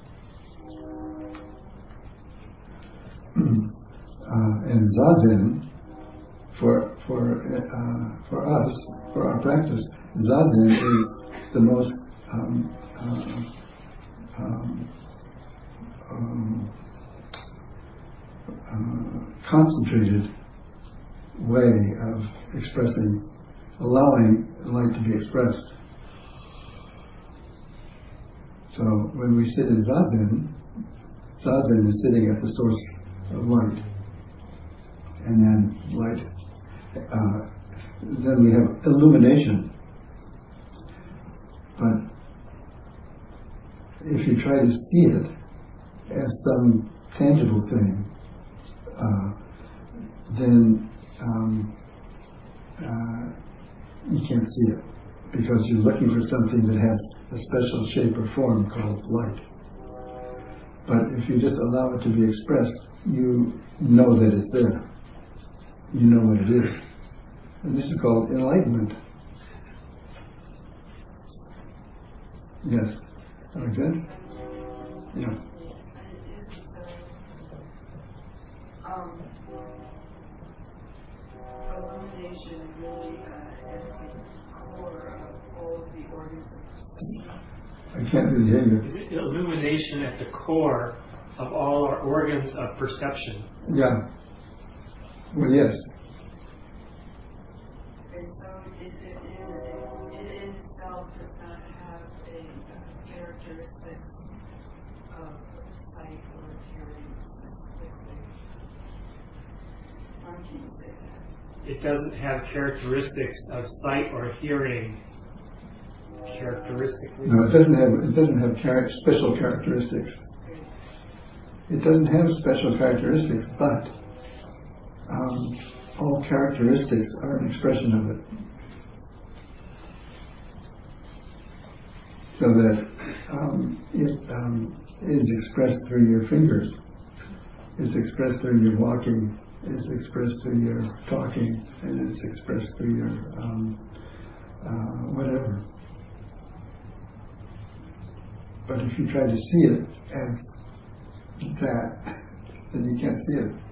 A: And Zazen, for us, for our practice, Zazen is the most concentrated way of expressing, allowing light to be expressed. So when we sit in Zazen, Zazen is sitting at the source of light. And then light, then we have illumination. But if you try to see it as some tangible thing, then you can't see it, because you're looking for something that has a special shape or form called light. But if you just allow it to be expressed, you know that it's there. You know what it is. And this is called enlightenment. Yes. Alexander? Yeah.
K: Illumination really is the core of all of the organs of perception.
A: I can't really hear you.
B: Is it illumination at the core of all our organs of perception?
A: Yeah. Well, yes.
K: And so it in itself does not have a characteristics of sight or hearing specifically. How can you say that?
B: It doesn't have characteristics of sight or hearing characteristically.
A: No, it doesn't have special characteristics. It doesn't have special characteristics, but all characteristics are an expression of it. So that it is expressed through your fingers. It's expressed through your walking. It's expressed through your talking, and it's expressed through your whatever. But if you try to see it as that, then you can't see it.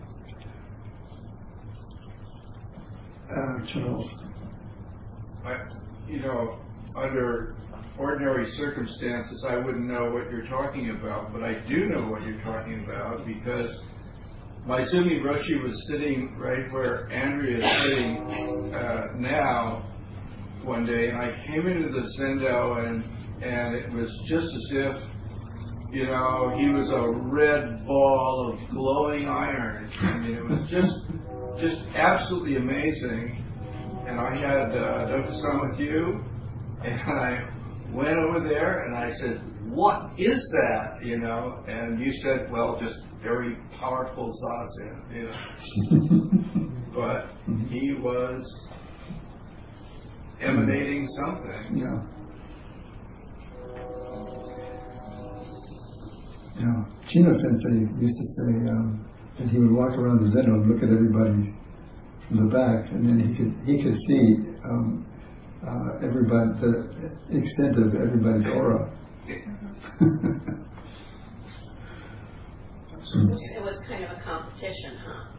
A: Charles?
E: Under ordinary circumstances, I wouldn't know what you're talking about, but I do know what you're talking about, because Maizumi Roshi was sitting right where Andrea is sitting now one day, and I came into the Zendo, and it was just as if, he was a red ball of glowing iron. I mean, it was just absolutely amazing. And I had Dokusan with you, and I went over there and I said, "What is that?" And you said, "Well, just very powerful zazen." But he was emanating something.
A: Yeah. Yeah. Chino Sensei used to say that he would walk around the Zendo and look at everybody from the back, and then he could see everybody, the extent of everybody's aura.
J: It was kind of a competition, huh?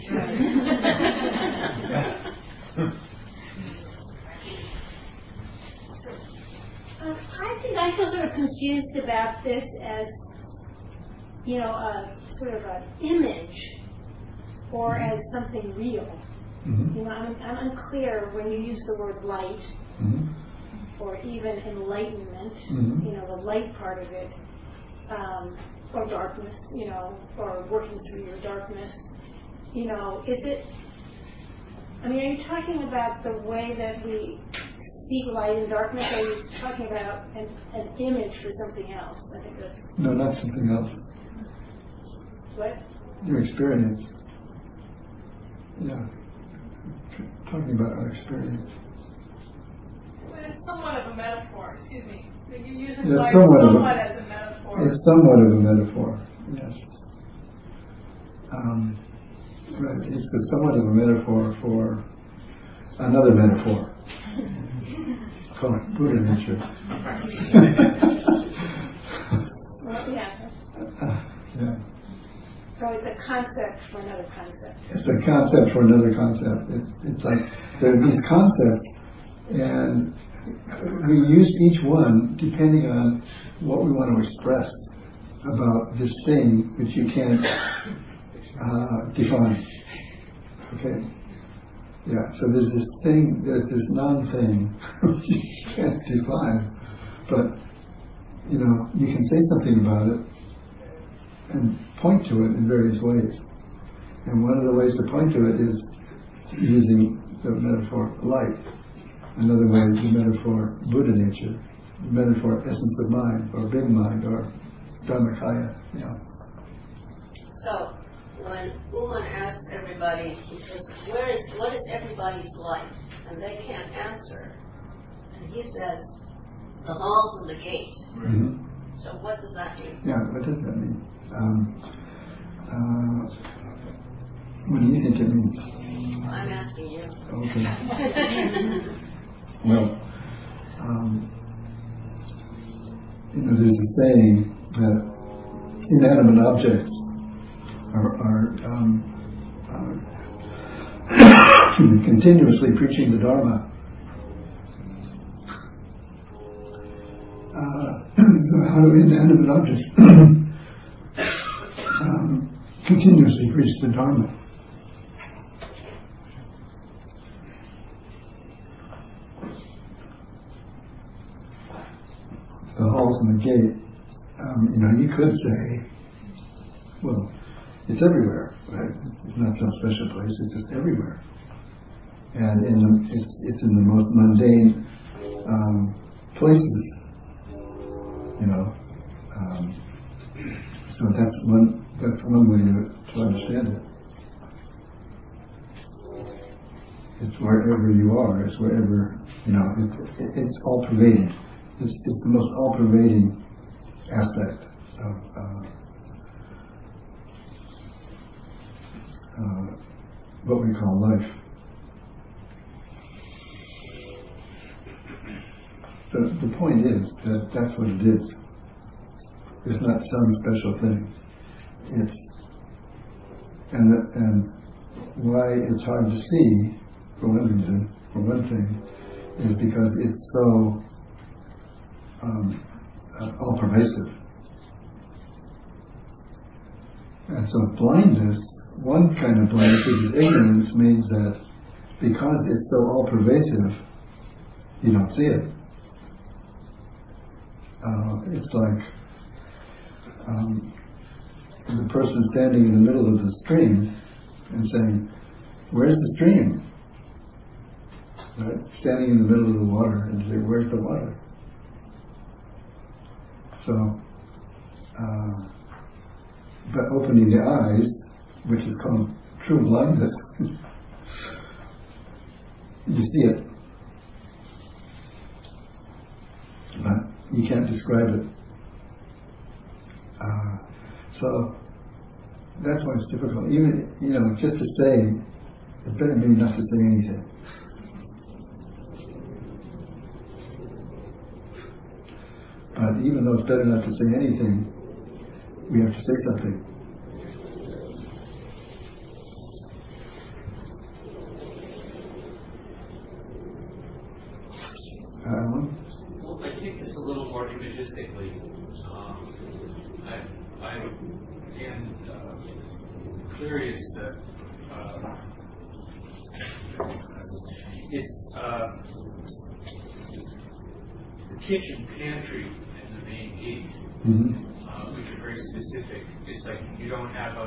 L: I think I feel sort of confused about this as, sort of an image or as something real.
A: Mm-hmm.
L: I'm unclear when you use the word light,
A: mm-hmm.
L: or even enlightenment,
A: mm-hmm.
L: The light part of it, or darkness, or working through your darkness. Is it, are you talking about the way that we speak light and darkness, or are you talking about an image for something else? I think that's...
A: No, not something else.
L: What?
A: Your experience. Yeah. Talking about our experience.
H: But it's somewhat of a metaphor, excuse me. You're using
A: Yeah,
H: light
A: somewhat
H: as a metaphor.
A: It's somewhat of a metaphor, yes. Right. It's somewhat of a metaphor for another metaphor. Call it Buddha nature.
L: Well, yeah.
A: Yeah.
L: So it's a concept for another concept.
A: It's a concept for another concept. It's like there are these concepts, and we use each one depending on what we want to express about this thing which you can't define. Okay? Yeah, so there's this thing, there's this non-thing which you can't define, but you know, you can say something about it and point to it in various ways. And one of the ways to point to it is using the metaphor light. Another way is the metaphor Buddha nature, the metaphor essence of mind, or big mind, or Dharmakaya. You know.
J: So when Uman asked everybody, he says, what is everybody's light? And they can't answer. And he says, the halls and the gate.
A: Mm-hmm.
J: So what does that mean?
A: Yeah, what does that mean? What do you think it means?
J: I'm asking you.
A: Okay. Well, you know, there's a saying that inanimate objects are continuously preaching the Dharma. How do inanimate objects continuously preach the Dharma? The halls and the gate, you know, you could say, well, it's everywhere, right? It's not some special place, it's just everywhere. And it's in the most mundane places, you know. So that's one way to understand it. It's wherever you are, it's wherever, you know, it's all pervading. It's the most all-pervading aspect of what we call life. The point is that that's what it is. It's not some special thing. It's and why it's hard to see, for one reason, for one thing, is because it's so all pervasive. And so blindness, one kind of blindness, which is ignorance, means that because it's so all pervasive, you don't see it. It's like the person standing in the middle of the stream and saying, "Where's the stream?" Right? Standing in the middle of the water and say, "Where's the water?" So, but opening the eyes, which is called true blindness, you see it, but you can't describe it. So that's why it's difficult. Even, you know, just to say, it's better maybe not to say anything. But even though it's better not to say anything, we have to say something.
G: Well, I take this a little more imagistically. I am curious that it's the kitchen pantry and the main gate, which are very specific. It's like you don't have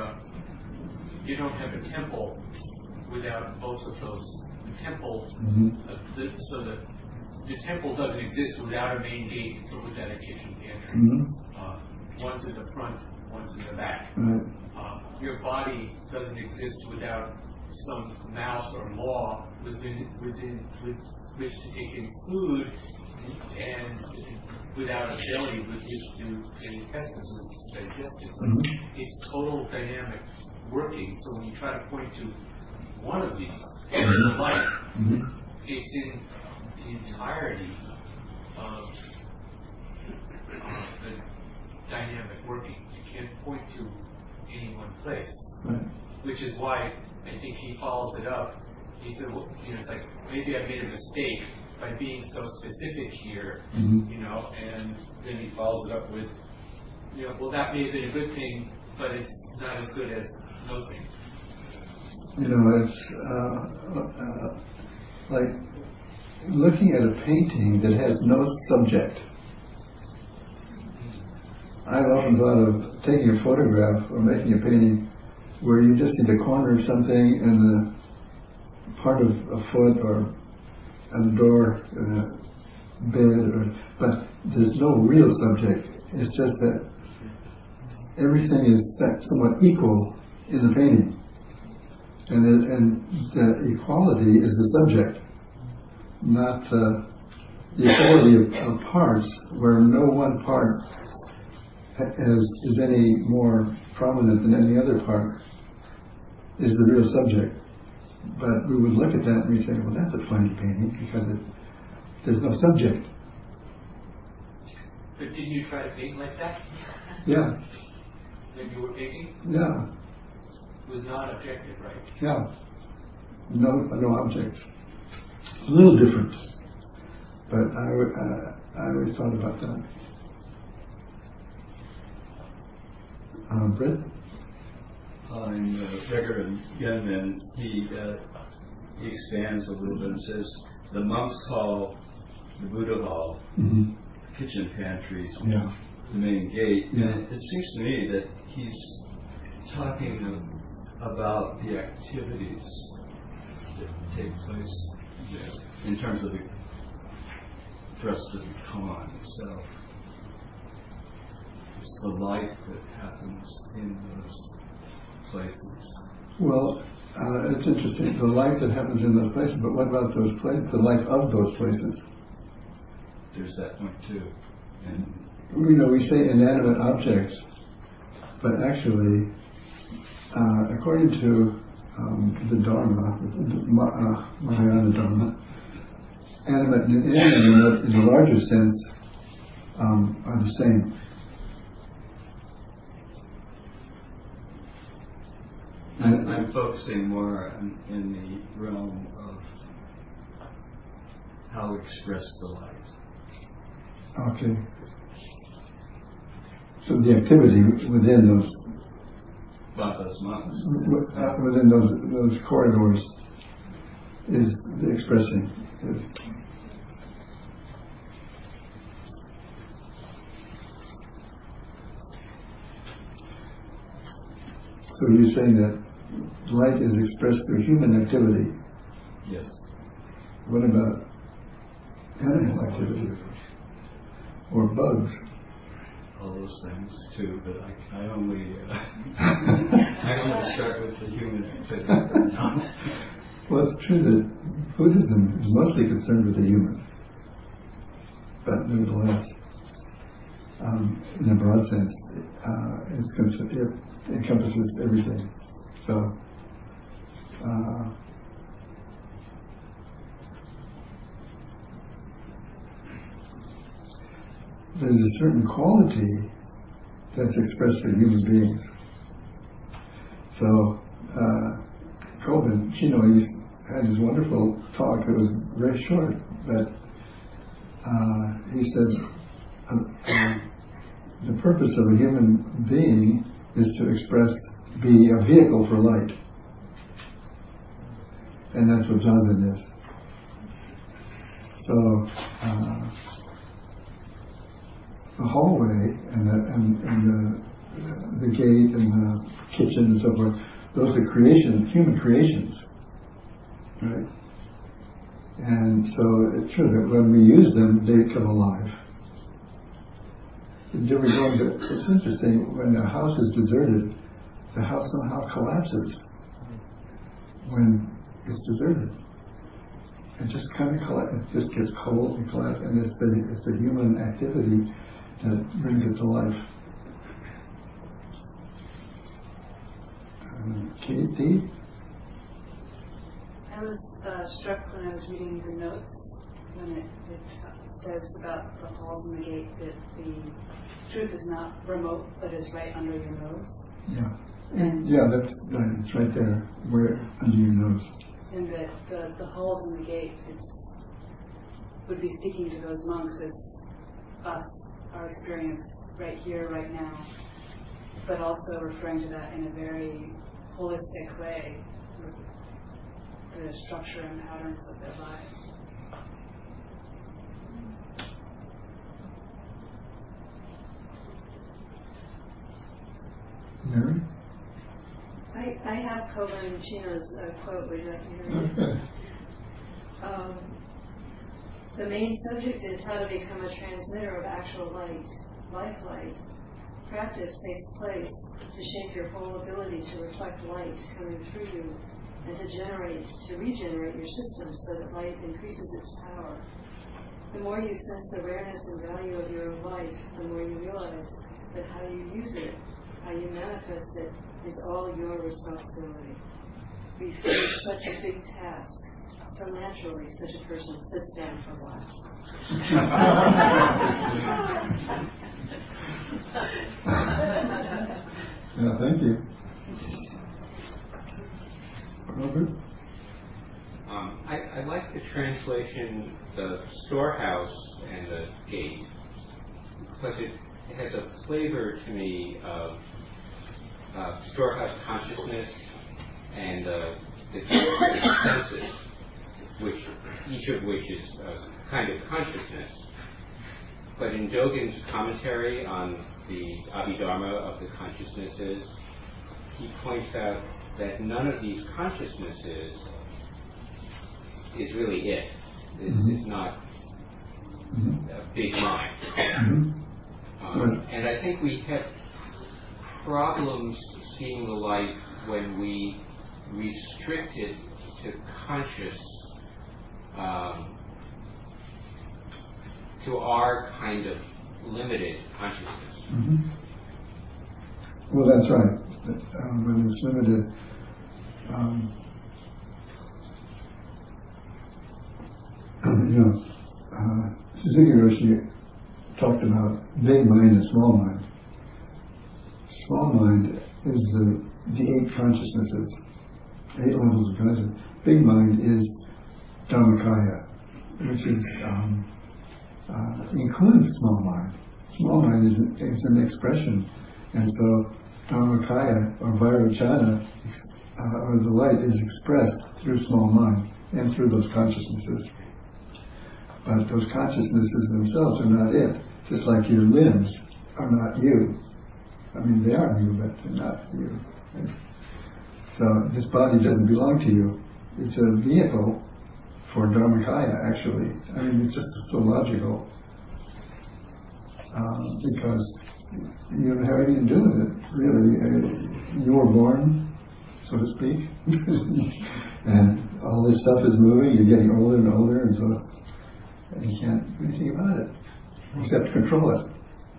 G: a temple without both of those. The temple, so the temple doesn't exist without a main gate or without a kitchen pantry. One's in the front, one's in the back. Your body doesn't exist without some mouth or maw within which to take in food, and without a belly with which to intestines with digestion. So it's total dynamic working. So when you try to point to one of these as a life, it's in the entirety of the dynamic working. You can't point to any one place, which is why I think he follows it up. He said, well, you know, it's like maybe I made a mistake by being so specific here, you know, and then he follows it up with, you know, well, that may have been a good thing, but it's not as good as nothing.
A: It's like looking at a painting that has no subject. I've often thought of taking a photograph or making a painting where you just see the corner of something and the part of a foot or a door, bed, but there's no real subject. It's just that everything is somewhat equal in the painting, and the equality is the subject, not the equality of parts, where no one part is any more prominent than any other part, is the real subject. But we would look at that and we say, well, that's a funny painting because there's no subject.
G: But didn't you try to paint like that?
A: Yeah.
G: When you were painting?
A: Yeah.
G: It was non-objective, right?
A: Yeah. No objects. A little different. But I always thought about that. Britt?
I: In Gregor Yunmen, he expands a little bit and says the monks hall, the Buddha hall, kitchen pantries, the main gate.
A: Yeah.
I: And it seems to me that he's talking about the activities that take place there in terms of the thrust of the koan itself. It's the life that happens in those places.
A: Well, it's interesting, the life that happens in those places, but what about those places, the life of those places?
I: There's that point too. And
A: we say inanimate objects, but actually, according to the Dharma, Mahayana Dharma, animate and inanimate in a larger sense are the same.
I: I'm focusing more in the realm of how we express the light.
A: Okay. So the activity within those
I: monks,
A: within those corridors is the expressing. So you're saying that light is expressed through human activity?
I: Yes.
A: What about animal activity? Or bugs?
I: All those things too, but I only start with the human activity.
A: Well, it's true that Buddhism is mostly concerned with the human, but nevertheless, in a broad sense, it encompasses everything. So, there's a certain quality that's expressed in human beings. So, Coben, he had his wonderful talk. It was very short, but he said the purpose of a human being is to be a vehicle for light. And that's what Zazen is. So, the hallway and the gate and the kitchen and so forth, those are human creations, right? And so it's true that when we use them, they come alive. It's interesting, when a house is deserted, the house somehow collapses when it's deserted. It just kind of it just gets cold and collapses, and it's the human activity that brings it to life. Katie?
K: I was struck when I was reading the notes when it says about the halls and the gate that the truth is not remote but is right under your nose.
A: Yeah. That's right. It's right there, where under your nose.
K: And that the halls and the gate would be speaking to those monks as us, our experience right here, right now, but also referring to that in a very holistic way, the structure and patterns of their lives.
A: Mary?
J: I have Cohen Chino's quote. Would you like me to read it?
A: Okay.
J: The main subject is how to become a transmitter of actual light, life light. Practice takes place to shape your whole ability to reflect light coming through you and to regenerate your system so that light increases its power. The more you sense the rareness and value of your own life, the more you realize that how you use it, how you manifest it, is all your responsibility. We face such a big task, so naturally such a person sits down for a while.
A: Yeah, thank you. Robert?
M: I like the translation, the storehouse and the gate, because it has a flavor to me of storehouse consciousness and the senses, each of which is a kind of consciousness. But in Dogen's commentary on the Abhidharma of the consciousnesses, he points out that none of these consciousnesses is really it. It's not a big mind. And I think we have problems seeing the light when we restrict it to to our kind of limited consciousness.
A: Well, that's right. When it's limited, Suzuki Roshi talked about big mind and small mind. Small mind is the 8 consciousnesses, 8 levels of consciousness. Big mind is Dharmakaya, which is includes small mind. Small mind is an expression, and so Dharmakaya or Vairocana, or the light, is expressed through small mind and through those consciousnesses. But those consciousnesses themselves are not it, just like your limbs are not you. I mean, they are you, but they're not you. Right? So this body doesn't belong to you. It's a vehicle for Dharmakaya, actually. I mean, it's just so logical. Because you don't have anything to do with it, really. You were born, so to speak, and all this stuff is moving, you're getting older and older, and so you can't do anything about it, except control it.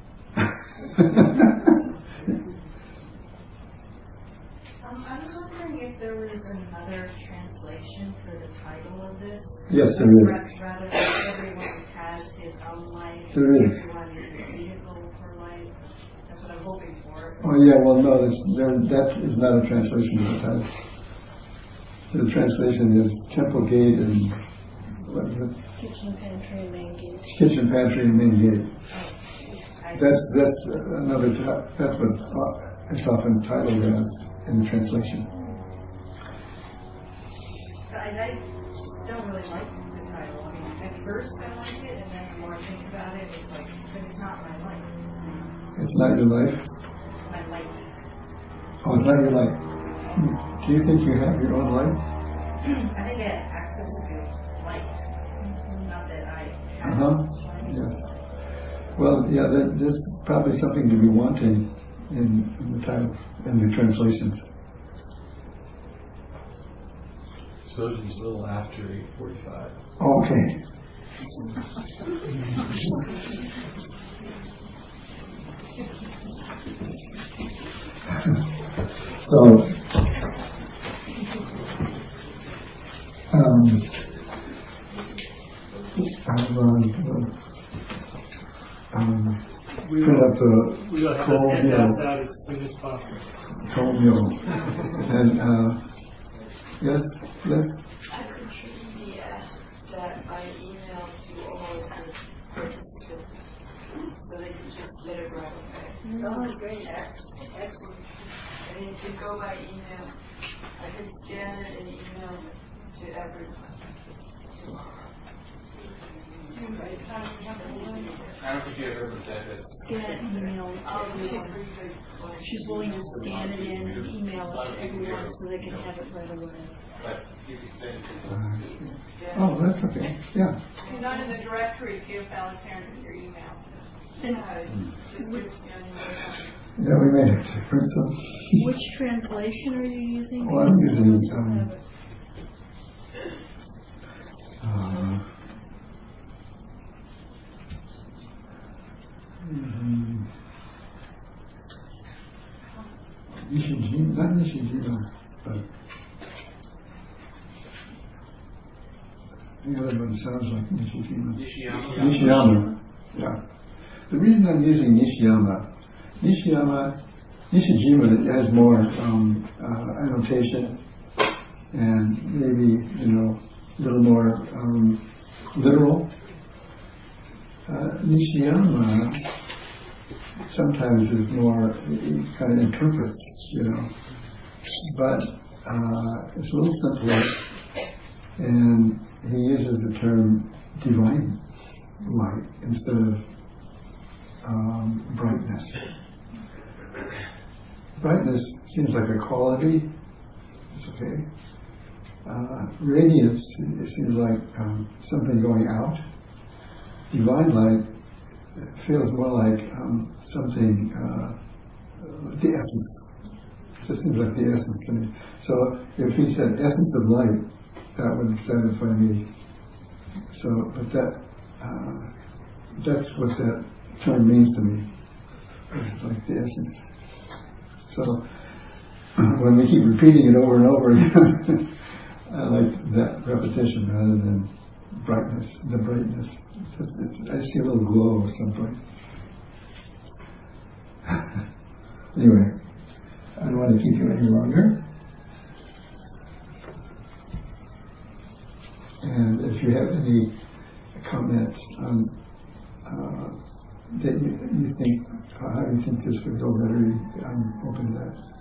D: I was wondering if there was another translation for the title of this.
A: Yes, there is.
D: Rather than everyone has his own life,
A: there is.
D: Everyone is a vehicle for life. That's what I'm hoping for.
A: Oh yeah, well no, that is not a translation of the title. The translation is Temple Gate and what is it?
L: Kitchen, pantry, and main gate.
A: Kitchen, pantry, and main gate. That's another. That's what it's often titled as in the translation.
D: I don't really like the title. I mean, at first I like it, and then the more I think about it, it's like, but it's not my life.
A: It's not your life?
D: My life.
A: Oh, it's not your life. Do you think you have your own life?
D: I think it accesses your light. Not that I have
A: Yes. Well, yeah, there's probably something to be wanting in the title, in the translations.
N: Suppose it's a little after 8:45.
A: Oh, okay. So, print up the
B: We'll have those handouts out as soon as possible.
A: cold meal. And, yes?
D: I could maybe ask that by email to all of the participants so they can just get it right away.
J: Oh, great. Excellent.
D: And if you go by email, I could scan it and email to everyone.
G: I don't think you ever heard that.
L: Scan email to everyone. She's willing to scan it in and email it to everyone so they can have it right away.
G: But you can send it to them.
A: Oh, that's okay. Yeah.
H: If you're not in the directory, give Alexander your email.
A: Yeah, we made it different. So.
L: Which translation are you using?
A: Well, I'm using Nishijima, not Nishijima, but the other one sounds like Nishijima. Nishiyama. Yeah. The reason I'm using Nishijima has more annotation and maybe a little more literal. Nishiyama sometimes is more, it kind of interprets, but it's a little simpler, and he uses the term divine light instead of brightness. Brightness seems like a quality, it's okay. Radiance, it seems like something going out. Divine light feels more like something, the essence. It just seems like the essence to me. So if he said essence of light, that would satisfy me. So, but that's what that term means to me. It's like the essence. So when we keep repeating it over and over again, I like that repetition rather than the brightness. I see a little glow or something. Anyway, I don't want to keep you any longer. And if you have any comments on that you think, how you think this would go better, I'm open to that.